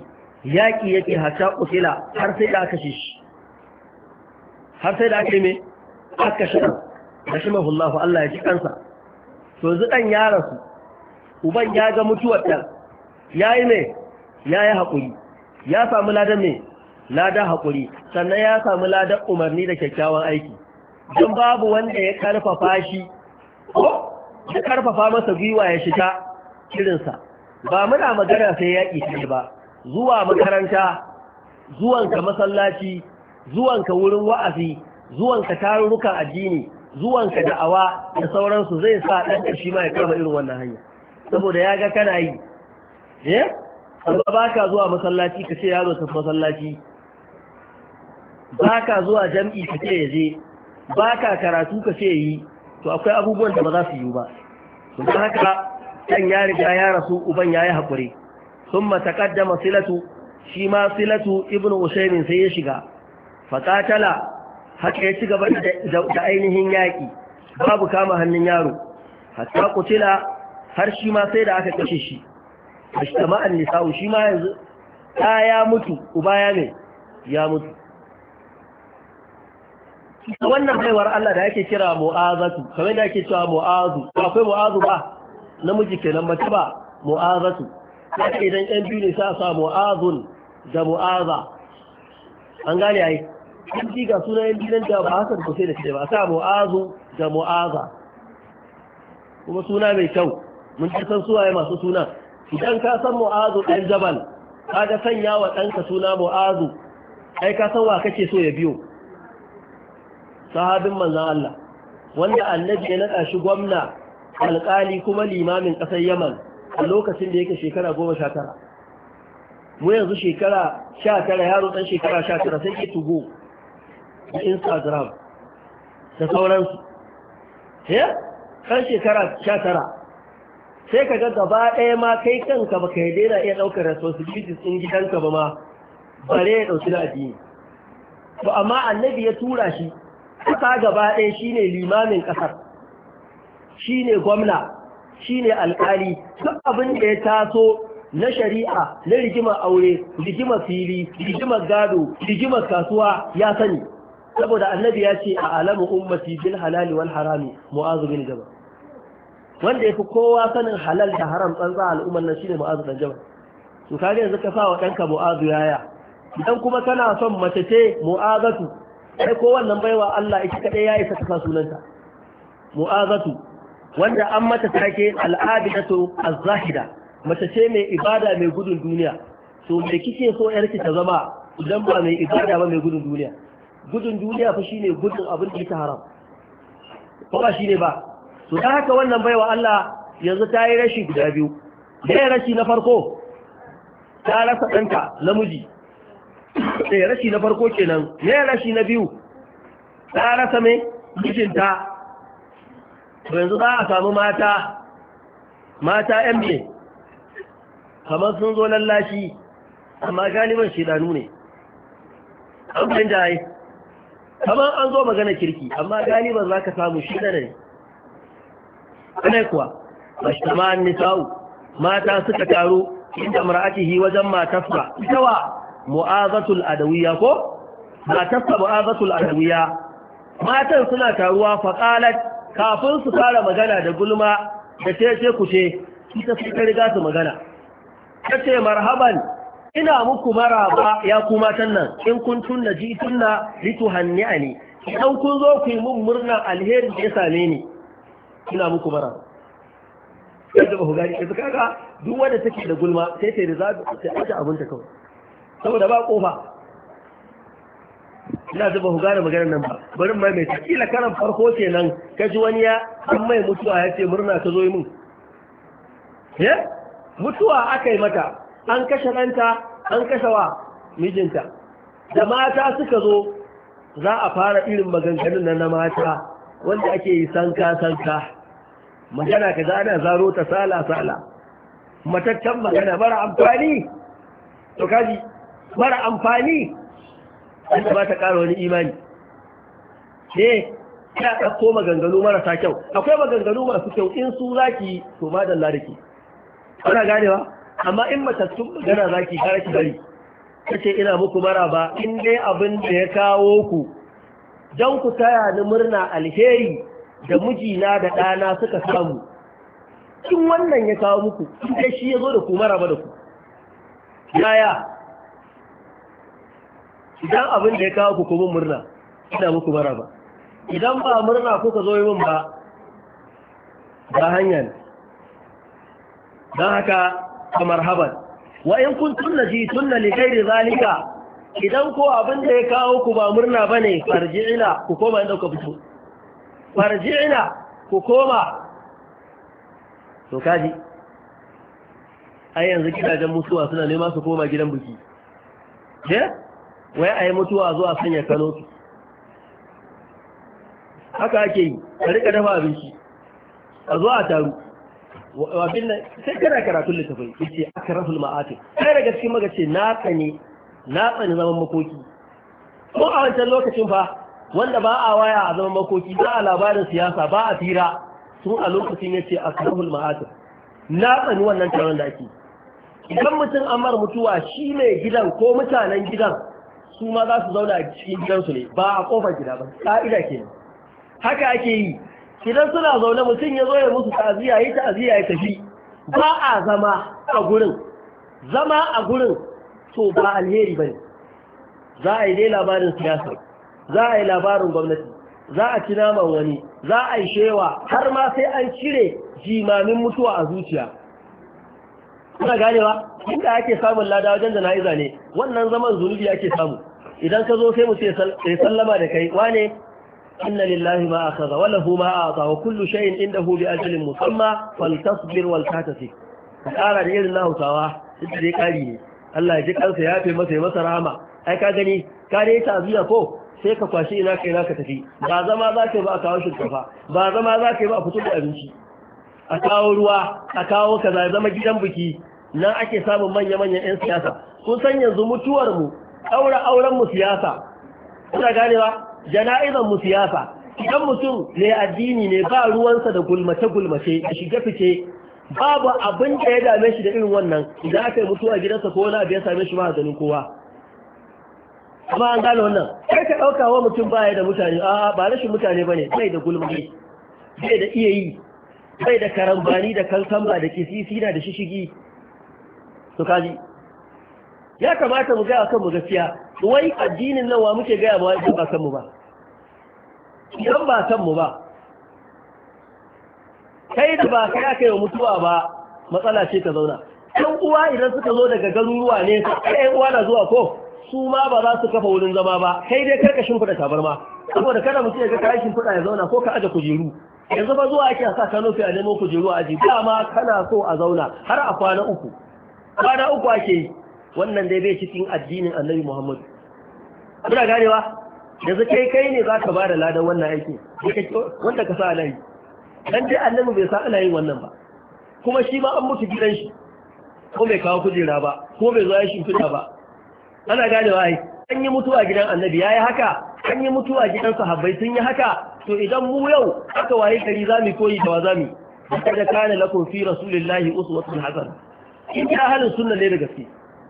yaƙi yake hata ƙutila har sai da aka shi har sai da aka yi mai aka shi da shi mahullahu Allah ya ci kansa to yanzu ɗan ya rasu uban ya ga mutuwar ɗan ya yi mai ya yi haƙuri ya samu ladan mai ladan haƙuri sannan ya samu ladan umarni da kyakkyawan aiki don babu wanda ya karfafa shi ko ya karfafa masa gwiwa ya shiga kirinsa ba muna magana sai yaƙi ce ba zuwa makaranta zuwanka masallaci zuwanka wurin wa'azi zuwanka tarurrukan addini zuwanka da'awa da sauransu zai sa ɗan shi ma ya kama irin wannan hanya saboda ya ga kana yi amma ba ka zuwa masallaci ka ce yaro tafi masallaci ba ka zuwa jam'i ka ce ya je ba ka karatu ka ce yi to akwai abubuwan da ba za su yi ba don haka kan ya riga ya rasu uban ya yi haƙuri sun matakaddama silatu shi ma silatu ibn usaimin sai ya shiga faƙatala haka ya ci gaba da ainihin yaƙi babu kama hannun yaro hatta kutila har shi ma sai da aka kashe shi ashtama'an nisa'u shi ma yanzu ta ya mutu uba ya ne ya mutu wannan baiwar Allah da ake kira mu'azatu kamar da ake cewa mu'azu akwai mu'azu ba namiji kenan mace ba mu'azatu sai idan ɗan biyu ne sa sa mu'azun da mu'aza an gane ai an ji ga sunan yan biyu da ba haka da sai da shi ba sa mu'azu da mu'aza kuma suna mai kyau mun ji san suwaye masu suna idan ka san mu'azu ɗan jabal kaga sanya wa ɗanka suna mu'azu ai ka san wa kake so ya biyo sahabin manzan Allah wanda annabi ya naɗa shi gwamna alƙali kuma limamin ƙasar Yaman a lokacin da yake shekara 19 mu yanzu shekara 19 yaro ɗan shekara 19 sai ke tugo da Instagram da sauransu ɗan shekara 19 sai ka ga gaba ɗaya ma kai kanka baka yi daina iya ɗaukar responsibilities ɗin gidanka ba ma bare ya ɗauki na addini to amma annabi ya tura shi ƙasa gaba ɗaya shi ne limamin ƙasar shi ne gwamna shi ne alƙali duk abin da ya taso na shari'a na rigimar aure rigimar fili rigimar gado rigimar kasuwa ya sani saboda annabi ya ce a alamu ummati bil halali wal harami mu'azu bin jabal wanda yafi kowa sanin halal da haram tsantsa al'ummar nan shine mu'azu bin jabal to kage yanzu ka sa wa ɗanka mu'azu yaya idan kuma kana son mace ce mu'azatu sai ko wannan baiwa Allah ita kadai ya isa ta sunanta mu'azatu wanda an mata take al'abidatu az-zahida mace ce mai ibada mai gudun duniya to me kike so yarki ta zama idan ba mai ibada ba mai gudun duniya gudun duniya fa shine gudun abin da yake haram ko ba shine ba to dan haka wannan baiwa Allah yanzu ta yi rashi guda biyu da rashi na farko ta rasa ɗanta namiji sai rashi na farko kenan ne rashi na biyu ta rasa mai mijinta to yanzu za a samu mata yan biye kamar sun zo lallashi amma galiban shidanu ne an kan jaye kamar an zo magana kirki amma galiban za ka samu shida ne ana kuwa mashtaman nisa'u mata suka taru inda mar'atihi wajen matarsa ita wa mu'azatul adawiyya ko matarsa mu'azatul adawiyya matan suna taruwa faqalat kafin su fara magana da gulma da ce ku ce ita su riga su magana tace marhaban ina muku maraba ya ku matan nan in kuntunna jitunna lituhanni'ani idan kun zo ku yi mun murna alheri da ya same ni ina muku maraba yadda ba ku gani ita kaga duk wanda take da gulma sai ta riza ta aje abinta kawai saboda ba kofa ina zuba ku gane maganar nan ba bari mai mai kila karan farko kenan kaji wani ya an mai mutuwa ya ce murna ta zo yi mun mutuwa aka yi mata an kashe ɗanta an kashe wa mijinta da mata suka zo za a fara irin maganganun nan na mata wanda ake yi sanka magana ka za ana zaro ta sala matattan magana mara amfani to kaji mara amfani wanda ba ta ƙara wani imani ya ɗauko maganganu marasa kyau akwai maganganu masu kyau in su zaki to ma da lariki ana ganewa amma in matattun magana zaki gara ki bari kace ina muku maraba in dai abin da ya kawo ku don ku taya ni murna alheri da mijina da ɗana suka samu, in wannan ya kawo muku in dai shi ya zo da ku maraba da ku yaya idan abin da ya kawo ku kuma murna ina muku maraba, idan ba murna kuka zo yi min ba hanya ne. don haka kamar haban wa in kun tunna ji tunna li ghairi zalika, idan ko abin da ya kawo ku ba murna bane farji'ina ku koma inda ku fito, farji'ina ku koma. to kaji ai yanzu gidajen mutuwa suna nema su koma gidan biki wai ai mutuwa zuwa sanya kano su haka ake yi a rika dafa abinci a zuwa a taru wabin nan sai kana karatun littafai yace akraful ma'atif sai daga cikin magace na tsani zaman makoki ko a wancan lokacin fa wanda ba a waya a zaman makoki ba a labarin siyasa ba a fira sun a lokacin yace akraful ma'atif na tsani wannan taron da ake idan mutum amar mutuwa shi mai gidan ko mutanen gidan su ma za su zauna a cikin gidansu ne ba a kofar gida ba ka'ida kenan haka ake yi idan suna zaune mutum ya zo ya musu ta'aziyya yi ta'aziyya ya tafi ba a zama a gurin to ba alheri bane. za a yi dai labarin siyasa, za a yi labarin gwamnati, za a ci naman wani, za a yi shewa, har ma sai an cire jimamin mutuwa a zuciya. kuna ganewa inda ake samun lada wajen jana'iza ne, wannan zaman zunubi ake samu. idan ka zo sai mu ce sallama da kai wane inna lillahi ma akhadha wa lahu ma a'ta wa kullu shay'in indahu bi ajalin musamma faltasbir wal tatasik. kara da irin Hausawa duk dai kari ne. Allah ya ji kansa ya fi masa rahama. ai ka gani ka dai ta'aziya ko sai ka kwashi ina kai naka tafi, ba zama za ka yi ba a kawo shinkafa, ba zama za ka yi ba a fito da abinci, a kawo ruwa, a kawo kaza, zama gidan biki. nan ake samun manya-manyan 'yan siyasa. kun san yanzu mutuwar mu auren mu siyasa, kuna ganewa jana'izan mu siyasa. idan mutum ne addini ne ba ruwansa da gulmace-gulmace da shiga fice, babu abin da ya dame shi da irin wannan. idan aka yi mutuwa gidansa ko wani abu ya same shi ba a ganin kowa. amma an gane wannan kai ka ɗauka wa mutum baya da mutane, a ba rashin mutane ba ne, bai da gulmace, bai da iya yi, bai da karambani da kankamba da kisisi da shishigi. to kaji ya kamata mu gaya kanmu gaskiya, wai addinin nan wa muke gaya ba idan ba kanmu ba, idan ba kanmu ba. kai da ba kai aka yi mutuwa ba matsala ce ta zauna. ɗan uwa idan suka zo daga garuruwa ne, ɗan uwa na zuwa ko su ma ba za su kafa wurin zama ba, kai dai karka shimfiɗa tabarma, saboda kada mutum ya ga kayan shimfiɗa ya zauna ko ka aje kujeru. yanzu ba zuwa ake sa kano sai a nemo kujeru a aji, dama kana so a zauna har a kwana uku ake yi. wannan dai bai cikin addinin annabi Muhammad. kuna ganewa yanzu kai ne za ka ba da ladan wannan aiki wanda ka sa ana yi, dan dai annabi bai sa ana yin wannan ba. kuma shi ma an mutu gidan shi ko bai kawo kujera ba ko bai zo ya shimfiɗa ba. ana ganewa ai an yi mutuwa gidan annabi yayi haka, an yi mutuwa gidan sahabbai sun yi haka. to idan mu yau aka waye gari zamu koyi da wazami, kada kana lakum fi rasulillahi uswatun hasana. in ka halin sunna ne da gaske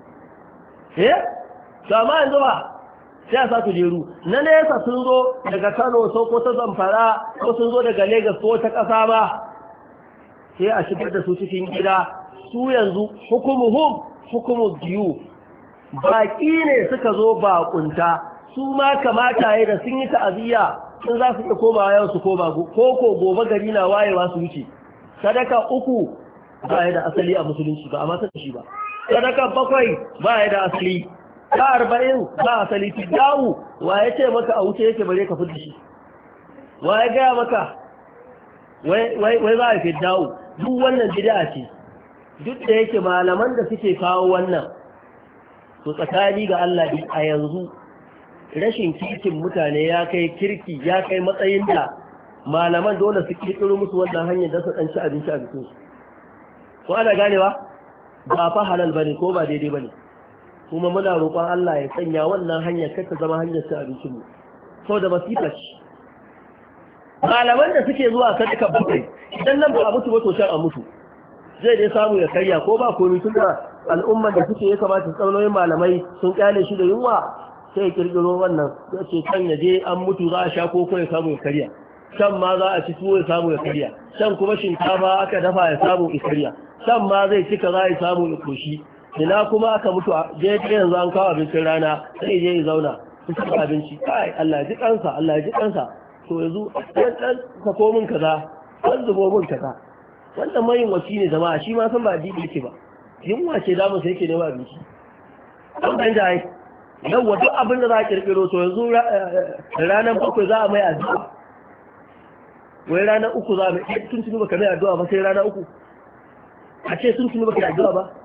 to amma yanzu ba sai a sa kujeru na nesa sun zo daga Kano ko ta Zamfara ko sun zo daga Lagos ko ta ƙasa ba, sai a shigar da su cikin gida. su yanzu hukumu biyu baƙi ne suka zo baƙunta, su ma kamata ya da sun yi ta'aziyya sun za su iya koma yau su koma ko gobe gari na wayewa su wuce. sadaka 3 ba ya da asali a musulunci ba, amma shi ba. sadaka 7 ba ya da asali, ta 40 ba asali. tijawu wa ya ce maka a wuce yake bare ka fudi shi? wa ya gaya maka wai za a fi dawo? duk wannan bid'a ce. duk da yake malaman da suke kawo wannan, to tsakani ga Allah a yanzu rashin kirkin mutane ya kai kirki, ya kai matsayin da malaman dole su kirkiro musu wannan hanyar da su ɗanci abinci a bikin su. ko ana ganewa ba fa halal bane ko ba daidai bane. kuma muna roƙon Allah ya sanya wannan hanyar kar ta zama hanyar cin abincin mu, saboda masifa ce. malaman da suke zuwa sadaka bakwai idan nan ba a mutu ba to shan a mutu, zai dai samu ya karya ko ba komai tun da al'umman da suke ya kamata tsaunoyin malamai sun kyale shi da yunwa sai kirkiro wannan ya ce kan yaje an mutu za a sha koko ya samu ya karya, can ma za a ci tuwo ya samu ya karya, can kuma shinkafa aka dafa ya samu ya karya, can ma zai cika za ya samu ya koshi, ina kuma aka mutu a je yanzu an kawo abincin rana sai je ya zauna su ci abinci, kai Allah ya ji kansa, Allah ya ji kansa, to yanzu dan sako min kaza dan zubo min kaza. Wannan mayin wasi ne jama'a, shi ma san ba addini yake ba, yunwa ce damu sai yake nema abinci an kan jaye yawwa duk abin da za a kirkiro to yanzu ranar bakwai za a mai addu'a, wai ranar uku za a mai sun tuni baka mai addu'a ba sai ranar uku a ce sun tuni baka addu'a ba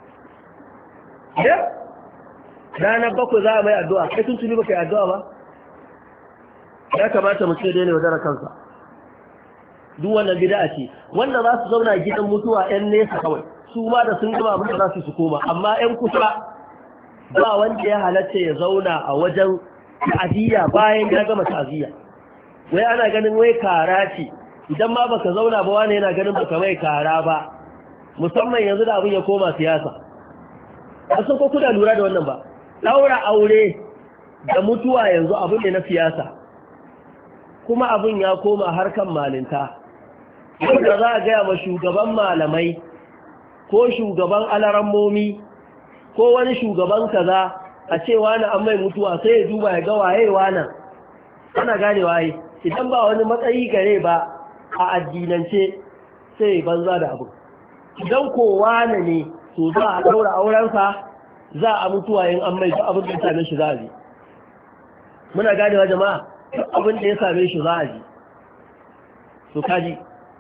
ya ranar bakwai za a mai addu'a kai sun tuni baka addu'a ba. Ya kamata mu ce daina wadara kansa, duk wannan bid'a ce. Wanda za su zauna gidan mutuwa ƴan nesa kawai su ma da sun gama abin da za su koma, amma ƴan kusa ba wanda ya halatta ya zauna a wajen ta'aziyya bayan ya gama ta'aziyya. Wai ana ganin wai kara ce, idan ma baka zauna ba wani yana ganin baka mai kara ba, musamman yanzu da abin ya koma siyasa. Ba sun ko kuna lura da wannan ba, ɗaura aure da mutuwa yanzu abin ne na siyasa, kuma abin ya koma harkan malinta. Yadda za a gaya ma shugaban malamai ko shugaban alarammomi ko wani shugaban kaza a ce wani an mai mutuwa sai ya duba ya ga waye wannan, ana gane waye, idan ba wani matsayi gare ba a addinance sai banza da abu. Idan ko wane ne to za a daura aurensa, za a mutuwa yin an mai abin da ya same shi za a ji. Muna ganewa jama'a, abin da ya same shi za a ji. To kaji.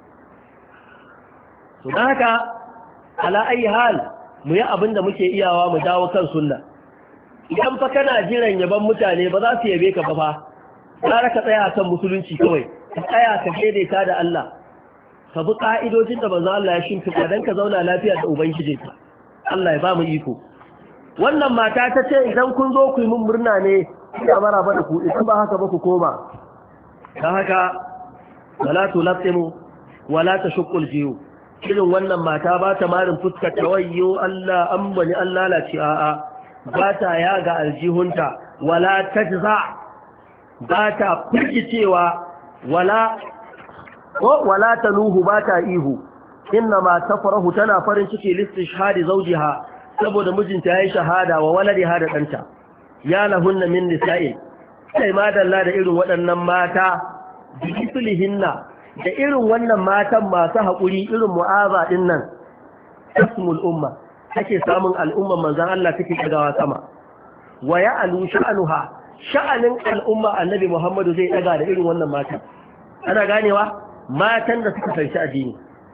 To don haka ala ayi hal mu yi abin da muke iyawa mu dawo kan sunna. Idan fa kana jiran yaban mutane ba za su yabe ka ba fa, tsara ka tsaya kan musulunci kawai, ka tsaya ka daidaita da Allah, ka bi ka'idojin da manzo Allah ya shimfiɗa dan ka zauna lafiya da ubangijinka. Allah ya ba mu iko. Wannan mata ta ce idan kun zo ku yi mun murna ne ina maraba da ku, idan ba haka ba ku koma. Dan haka wala tulasimu wala tashuqqul jiyu. Irin wannan mata ba ta marin fuskar ta wayyo Allah an bani an lalace, a'a ba ta yaga aljihunta, wala tajza, ba ta firgicewa, wala tanuhu, ba ta ihu. Inna ma tafrahu, tana farin ciki listishhadi zawjiha, saboda mijinta yayi shahada wa waladiha da danta. Ya lahunna min nisa'in, sai ma dalla da irin waɗannan mata bislihinna, da irin wannan matan masu haƙuri irin mu'aza ɗin nan, ismul umma, take samun al'umman manzan Allah take ɗagawa sama. Wa ya alu sha'anuha, sha'anin al'umma annabi Muhammadu zai ɗaga da irin wannan matan. Ana ganewa matan da suka sarci addini.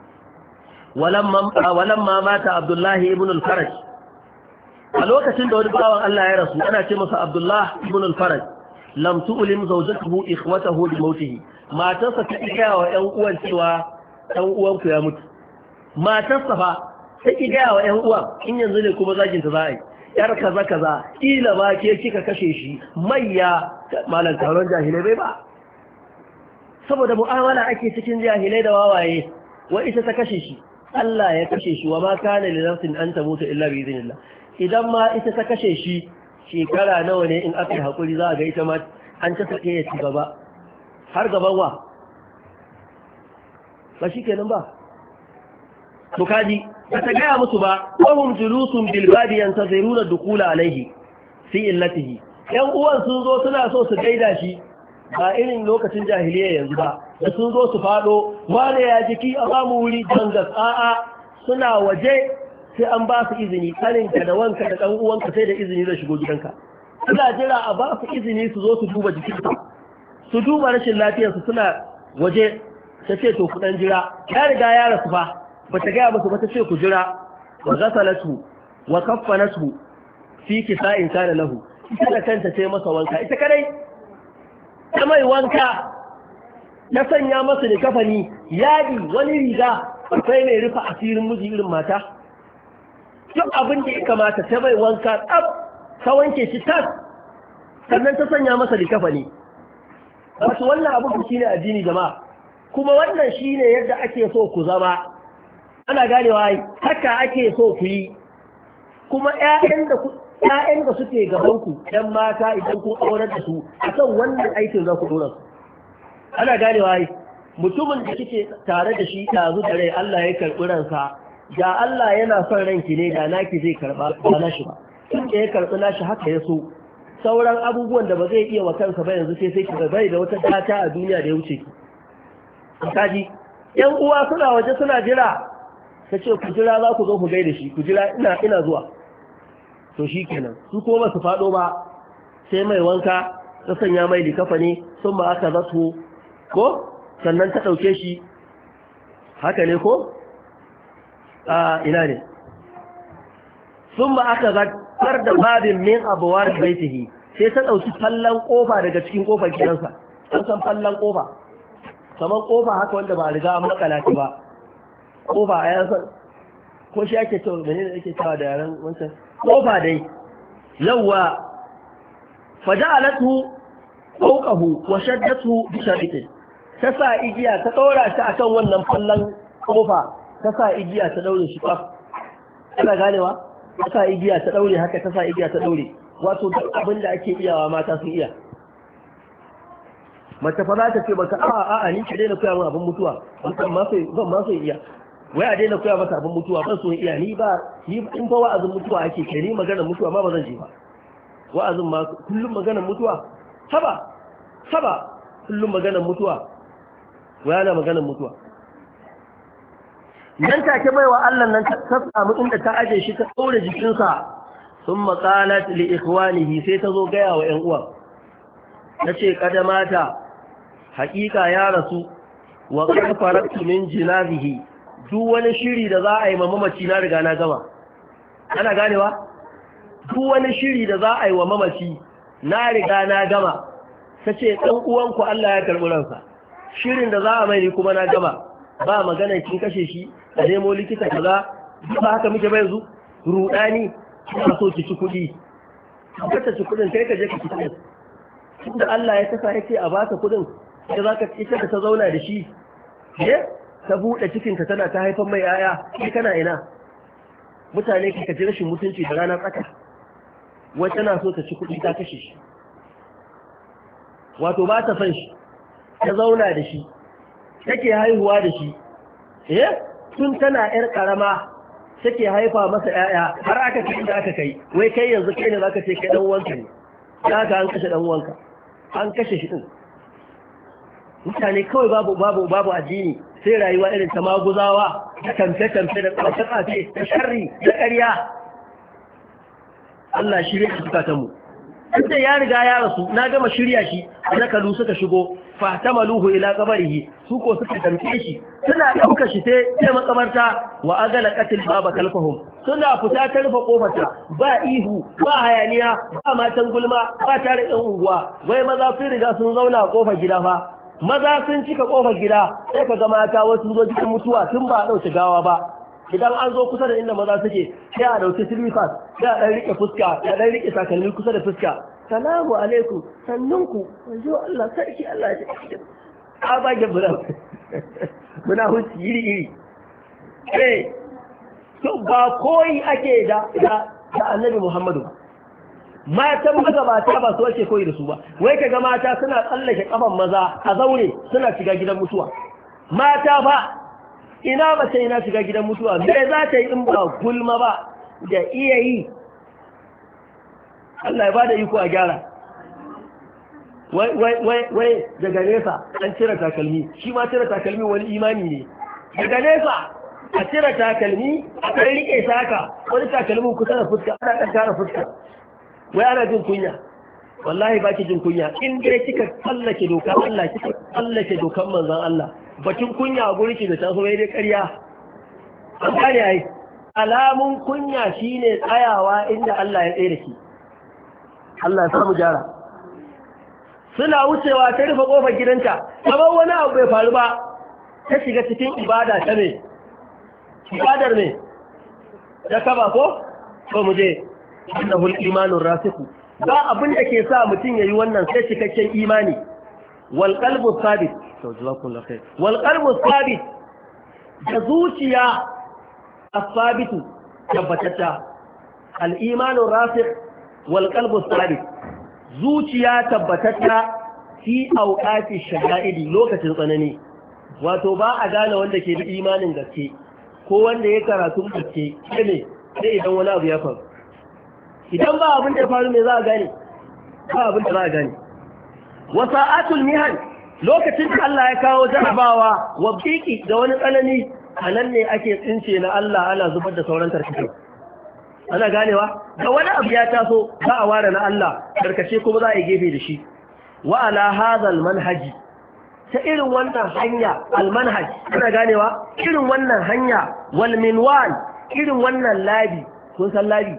Walamma mata Abdullahi ibn al-Faraj, a lokacin da wani bawan Allah ya rasu ana ce masa Abdullah ibn al-Faraj, lam tu'lim zawjatuhu ikhwatahu bi mautihi. Matarsa ta gaya wa ‘yan uwan cewa ɗan uwanku ya mutu. Matarsa fa ta gaya wa ‘yan uwan, in yanzu ne kuma zaginta za a yi, ‘yar kaza kaza, ƙila ba ke kika kashe shi, mayya malam taron jahilai bai ba. Saboda mu'amala ake cikin jahilai da wawaye, wa ita ta kashe shi, Allah ya kashe shi, wa ma kana li nafsin an tamuta illa bi idhnillah. Idan ma ita ta kashe shi, shekara nawa ne in aka yi haƙuri za a ga ita ma an ta sake ya ci gaba. Har gaban wa ba shi kenan ba. To kaji ba ta gaya musu ba, wahum julusun bil babi yantaziruna dukula alaihi fi illatihi. Yan uwan sun zo suna so su gaida shi, ba irin lokacin jahiliya yanzu ba, da sun zo su fado wane ya jiki a samu wuri dangas, a'a suna waje sai an ba su izini, kaninka da wanka da ɗan uwanka sai da izini da shigo gidanka. Suna jira a ba su izini su zo su duba jikinka, su duba rashin lafiyarsu, suna waje. Ta ce to ku dan jira, ya riga ya rasu fa, ba ta gaya musu ba, ta ce ku jira. Wa ghasalatu wa kaffanatu fi kisa'in kana lahu, ita da kanta sai masa wanka, ita kadai ta mai wanka, ta sanya masa da kafani, yadi, wani riga, akwai mai rufe asirin miji irin mata. Duk abin da ya kamata ta mai wanka tsaf, ta wanke shi tas, sannan ta sanya masa da kafani. Wasu wannan abin shi ne addini jama'a, kuma wannan shi ne yadda ake so ku zama. Ana ganewa haka ake so ku yi. kuma ƴaƴan da suke gaban ku ɗan mata idan kun aurar da su akan wannan aikin za ku dora su ana ganewa ai mutumin da kike tare da shi ɗazu da rai Allah ya karɓi ransa da Allah yana son ranki ne da naki zai karɓa ba nashi ba tun da ya karɓi nashi haka ya so sauran abubuwan da ba zai iya wa kansa ba yanzu sai ki bai da wata data a duniya da ya wuce ki kaji yan uwa suna waje suna jira ta ce ku jira za ku zo ku gaida shi ku jira ina zuwa to shi kenan su kuma su faɗo ba sai mai wanka ta sanya mai likafa ne sun ba aka zato ko sannan ta ɗauke shi haka ne ko a ina ne sun ba aka zartar da babin min abuwar baitihi sai ta ɗauki fallon ƙofa daga cikin ƙofar gidansa an san fallon ƙofa kamar ƙofa haka wanda ba a riga makala ta ba ƙofa a yansan ko shi ake cewa mene da ake cewa da yaren wancan ƙofa dai yawwa faja'alatu fawqahu wa shaddatu bi shadiqin ta sa igiya ta ɗora shi akan wannan fallon ƙofa ta sa igiya ta ɗaure shi kwaf ana ganewa ta sa igiya ta ɗaure haka ta sa igiya ta ɗaure wato duk abin da ake iyawa mata sun iya mace fa za ta ce baka a'a ni ka daina koya min abin mutuwa ban ma sai iya wai a daina koya masa abin mutuwa ban so iya ni in fa wa'azin mutuwa ake kai ni maganar mutuwa ma ba zan je ba wa'azin ma kullum maganar mutuwa haba kullum maganar mutuwa wai ana maganar mutuwa nan take baiwa Allah nan ta samu inda ta aje shi ta ɗaure jikinsa sun maƙalat li ikhwanihi sai ta zo gaya wa ‘yan uwa ta ce ƙadamata haƙiƙa ya rasu wa ƙarfararsu min jinazihi duk wani shiri da za a yi ma mamaci na riga na gama ana ganewa duk wani shiri da za a yi wa mamaci na riga na gama ta ce ɗan uwanku Allah ya karɓi ransa shirin da za a mai kuma na gama ba magana kin kashe shi a nemo likita kaza ba haka muke bai yanzu rudani kina so ki ci kuɗi ka ci kuɗin kai ka je ka ci kuɗin tunda Allah ya kasa yake a baka kuɗin sai zaka ita da ta zauna da shi ta buɗe cikin ta tana ta haifan mai yaya kai kana ina mutane ka ji rashin mutunci da ranar tsaka wai tana so ta ci kuɗi ta kashe shi wato ba ta san shi ta zauna da shi take haihuwa da shi tun tana yar karama take haifa masa yaya har aka kai da aka kai wai kai yanzu kai ne zaka ce kai dan uwanka ne zaka an kashe dan uwanka an kashe shi din mutane kawai babu addini sai rayuwa irin ta maguzawa da kamfe da tsafe da sharri da ƙarya Allah shirye shi suka tamu sai ya riga ya rasu na gama shirya shi da kalu suka shigo fahtamaluhu ila qabrihi su ko suka damke shi suna dauka shi sai makabarta wa agala qatil baba kalfahum suna fita ta rufe kofarta ba ihu ba hayaniya ba matan gulma ba tare ɗan unguwa wai maza sun riga sun zauna a kofar gida fa maza sun cika kofar gida sai ka ga mata wasu zo cikin mutuwa tun ba a dauke gawa ba idan an zo kusa da inda maza suke sai a dauki silifas sai a dan rike fuska ya dan rike takalmi kusa da fuska salamu alaikum sannunku wajo Allah sarki Allah ya ce a bage buran muna huci iri to ba koyi ake da annabi Muhammadu matan magabata ba su ake koyi da su ba wai kaga mata suna tsallake kafan maza a zaure suna shiga gidan mutuwa mata ba ina mace ina shiga gidan mutuwa me za ta yi in ba gulma ba da iya yi Allah ya bada iko a gyara wai daga nesa an cire takalmi shi ma cire takalmi wani imani ne daga nesa a cire takalmi a kan rike saka wani takalmin kusa da fuska ana kan kara fuska wai ana jin kunya wallahi baki jin kunya in dai kika tsallake dokar Allah kika tsallake dokar manzon Allah bakin kunya a gurin ki da taso wai dai ƙarya an kare ai alamun kunya shine tsayawa inda Allah ya tsaye da ki Allah ya samu gyara suna wucewa ta rufe kofar gidanta kamar wani abu bai faru ba ta shiga cikin ibada ta me ibadar me da kaba ko mu je innahul imanur rasiku ba abin da ke sa mutum yayi wannan sai cikakken imani wal qalbu sabit to jazakumullahu khair wal qalbu sabit da zuciya as-sabitu tabbatata al-imanu rasikh wal qalbu sabit zuciya tabbatatta fi auqati shada'idi lokacin tsanani wato ba a gane wanda ke da imanin gaske ko wanda ya karatu gaske ne sai idan wani abu ya faru idan ba abin da ya faru me za a gane ba abin da za a gane wasa'atul mihan lokacin da Allah ya kawo jarabawa wa biki da wani tsanani anan ne ake tsince na Allah ana zubar da sauran tarkace ana ganewa da wani abu ya taso za a ware na Allah tarkace kuma za a yi gefe da shi wa ala hadhal manhaji ta irin wannan hanya almanhaj ana ganewa irin wannan hanya wal minwal irin wannan labi kun san labi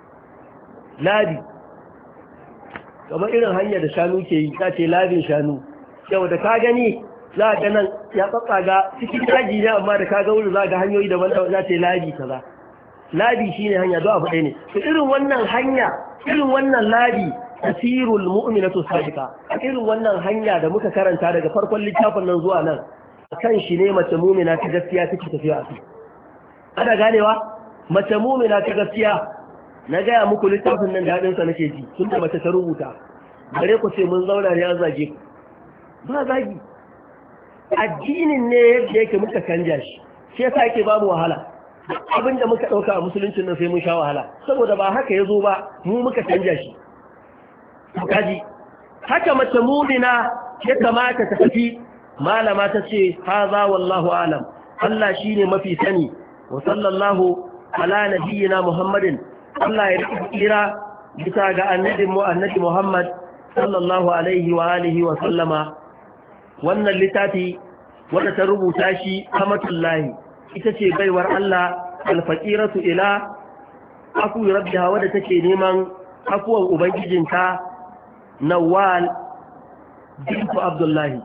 kamar irin hanya da shanu ke yi ta ce labin shanu yau da ka gani za ga nan ya tsatsaga cikin daji ne amma da ka ga wuri za ga hanyoyi daban-daban za ce labi kaza labi shine hanya do abu ɗaya ne to irin wannan hanya irin wannan labi tasirul mu'minatu sadiqa irin wannan hanya da muka karanta daga farkon littafin nan zuwa nan kan shi ne mace mu'mina ta gaskiya take tafiya a kai ana ganewa mace mu'mina ta gaskiya na gaya muku littafin nan dadin sa nake ji tun da mace ta rubuta bare ku ce mun zauna ne an zage ku ba zagi addinin ne yadda yake muka canja shi shi yasa yake babu wahala abinda muka dauka a musuluncin nan sai mun sha wahala saboda ba haka yazo ba mu muka canja shi kaji haka mace mu'mina ya kamata ta tafi malama ta ce haza wallahu alam Allah shine mafi sani wa sallallahu ala nabiyyina muhammadin Allah ya kira bisa ga annabi Muhammad sallallahu alaihi wa alihi wa sallama wannan littafi wanda ta rubuta shi amatullahi ita ce baiwar Allah alfaqiratu ila aku rabbiha wadda take neman akuwan ubangijinta Nawal bintu Abdullahi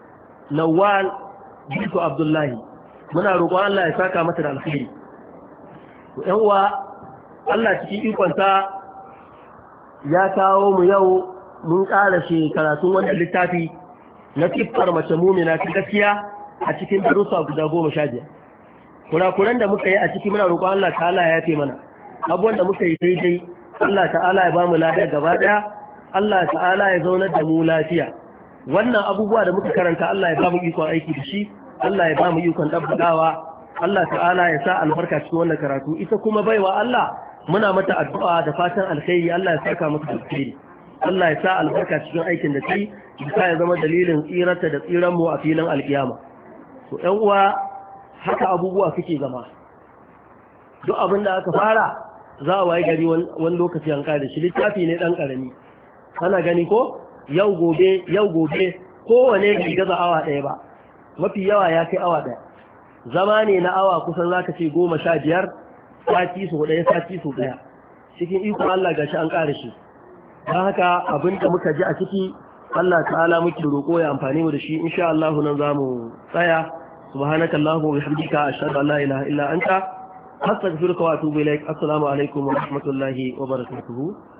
muna roƙon Allah ya saka mata da alkhairi to ƴan uwa Allah cikin ikonsa ya kawo mu yau mun ƙara karatun wannan littafi na siffar mace mumina ta gaskiya a cikin darussa guda 15 kurakuran da muka yi a ciki muna roƙon Allah ta'ala ya yafe mana abubuwan da muka yi daidai Allah ta'ala ya ba mu lafiya gaba ɗaya Allah ta'ala ya zaunar da mu lafiya wannan abubuwa da muka karanta Allah ya ba mu ikon aiki da shi Allah ya ba mu ikon dabbadawa Allah ta'ala ya sa albarka cikin wannan karatu ita kuma baiwa Allah muna mata addu'a da fatan alkhairi Allah ya saka mata alkhairi Allah ya sa albarka cikin aikin da kai bisa ya zama dalilin tsirarta da tsiran mu a filin alkiyama to ɗan uwa haka abubuwa suke zama duk abin da aka fara za a waye gari wani lokaci an kare shi littafi ne dan karami ana gani ko yau gobe kowane bai gaza awa ɗaya ba mafi yawa ya kai awa ɗaya zama ne na awa kusan zaka ce 15 sati so ɗaya cikin ikon Allah gashi an ƙara shi don haka abin da muka ji a ciki Allah ta'ala muke roƙo ya amfani mu da shi insha Allah nan zamu tsaya subhanakallahumma wa bihamdika ashhadu an la ilaha illa anta astaghfiruka wa atubu ilaik assalamu alaikum wa rahmatullahi wa barakatuh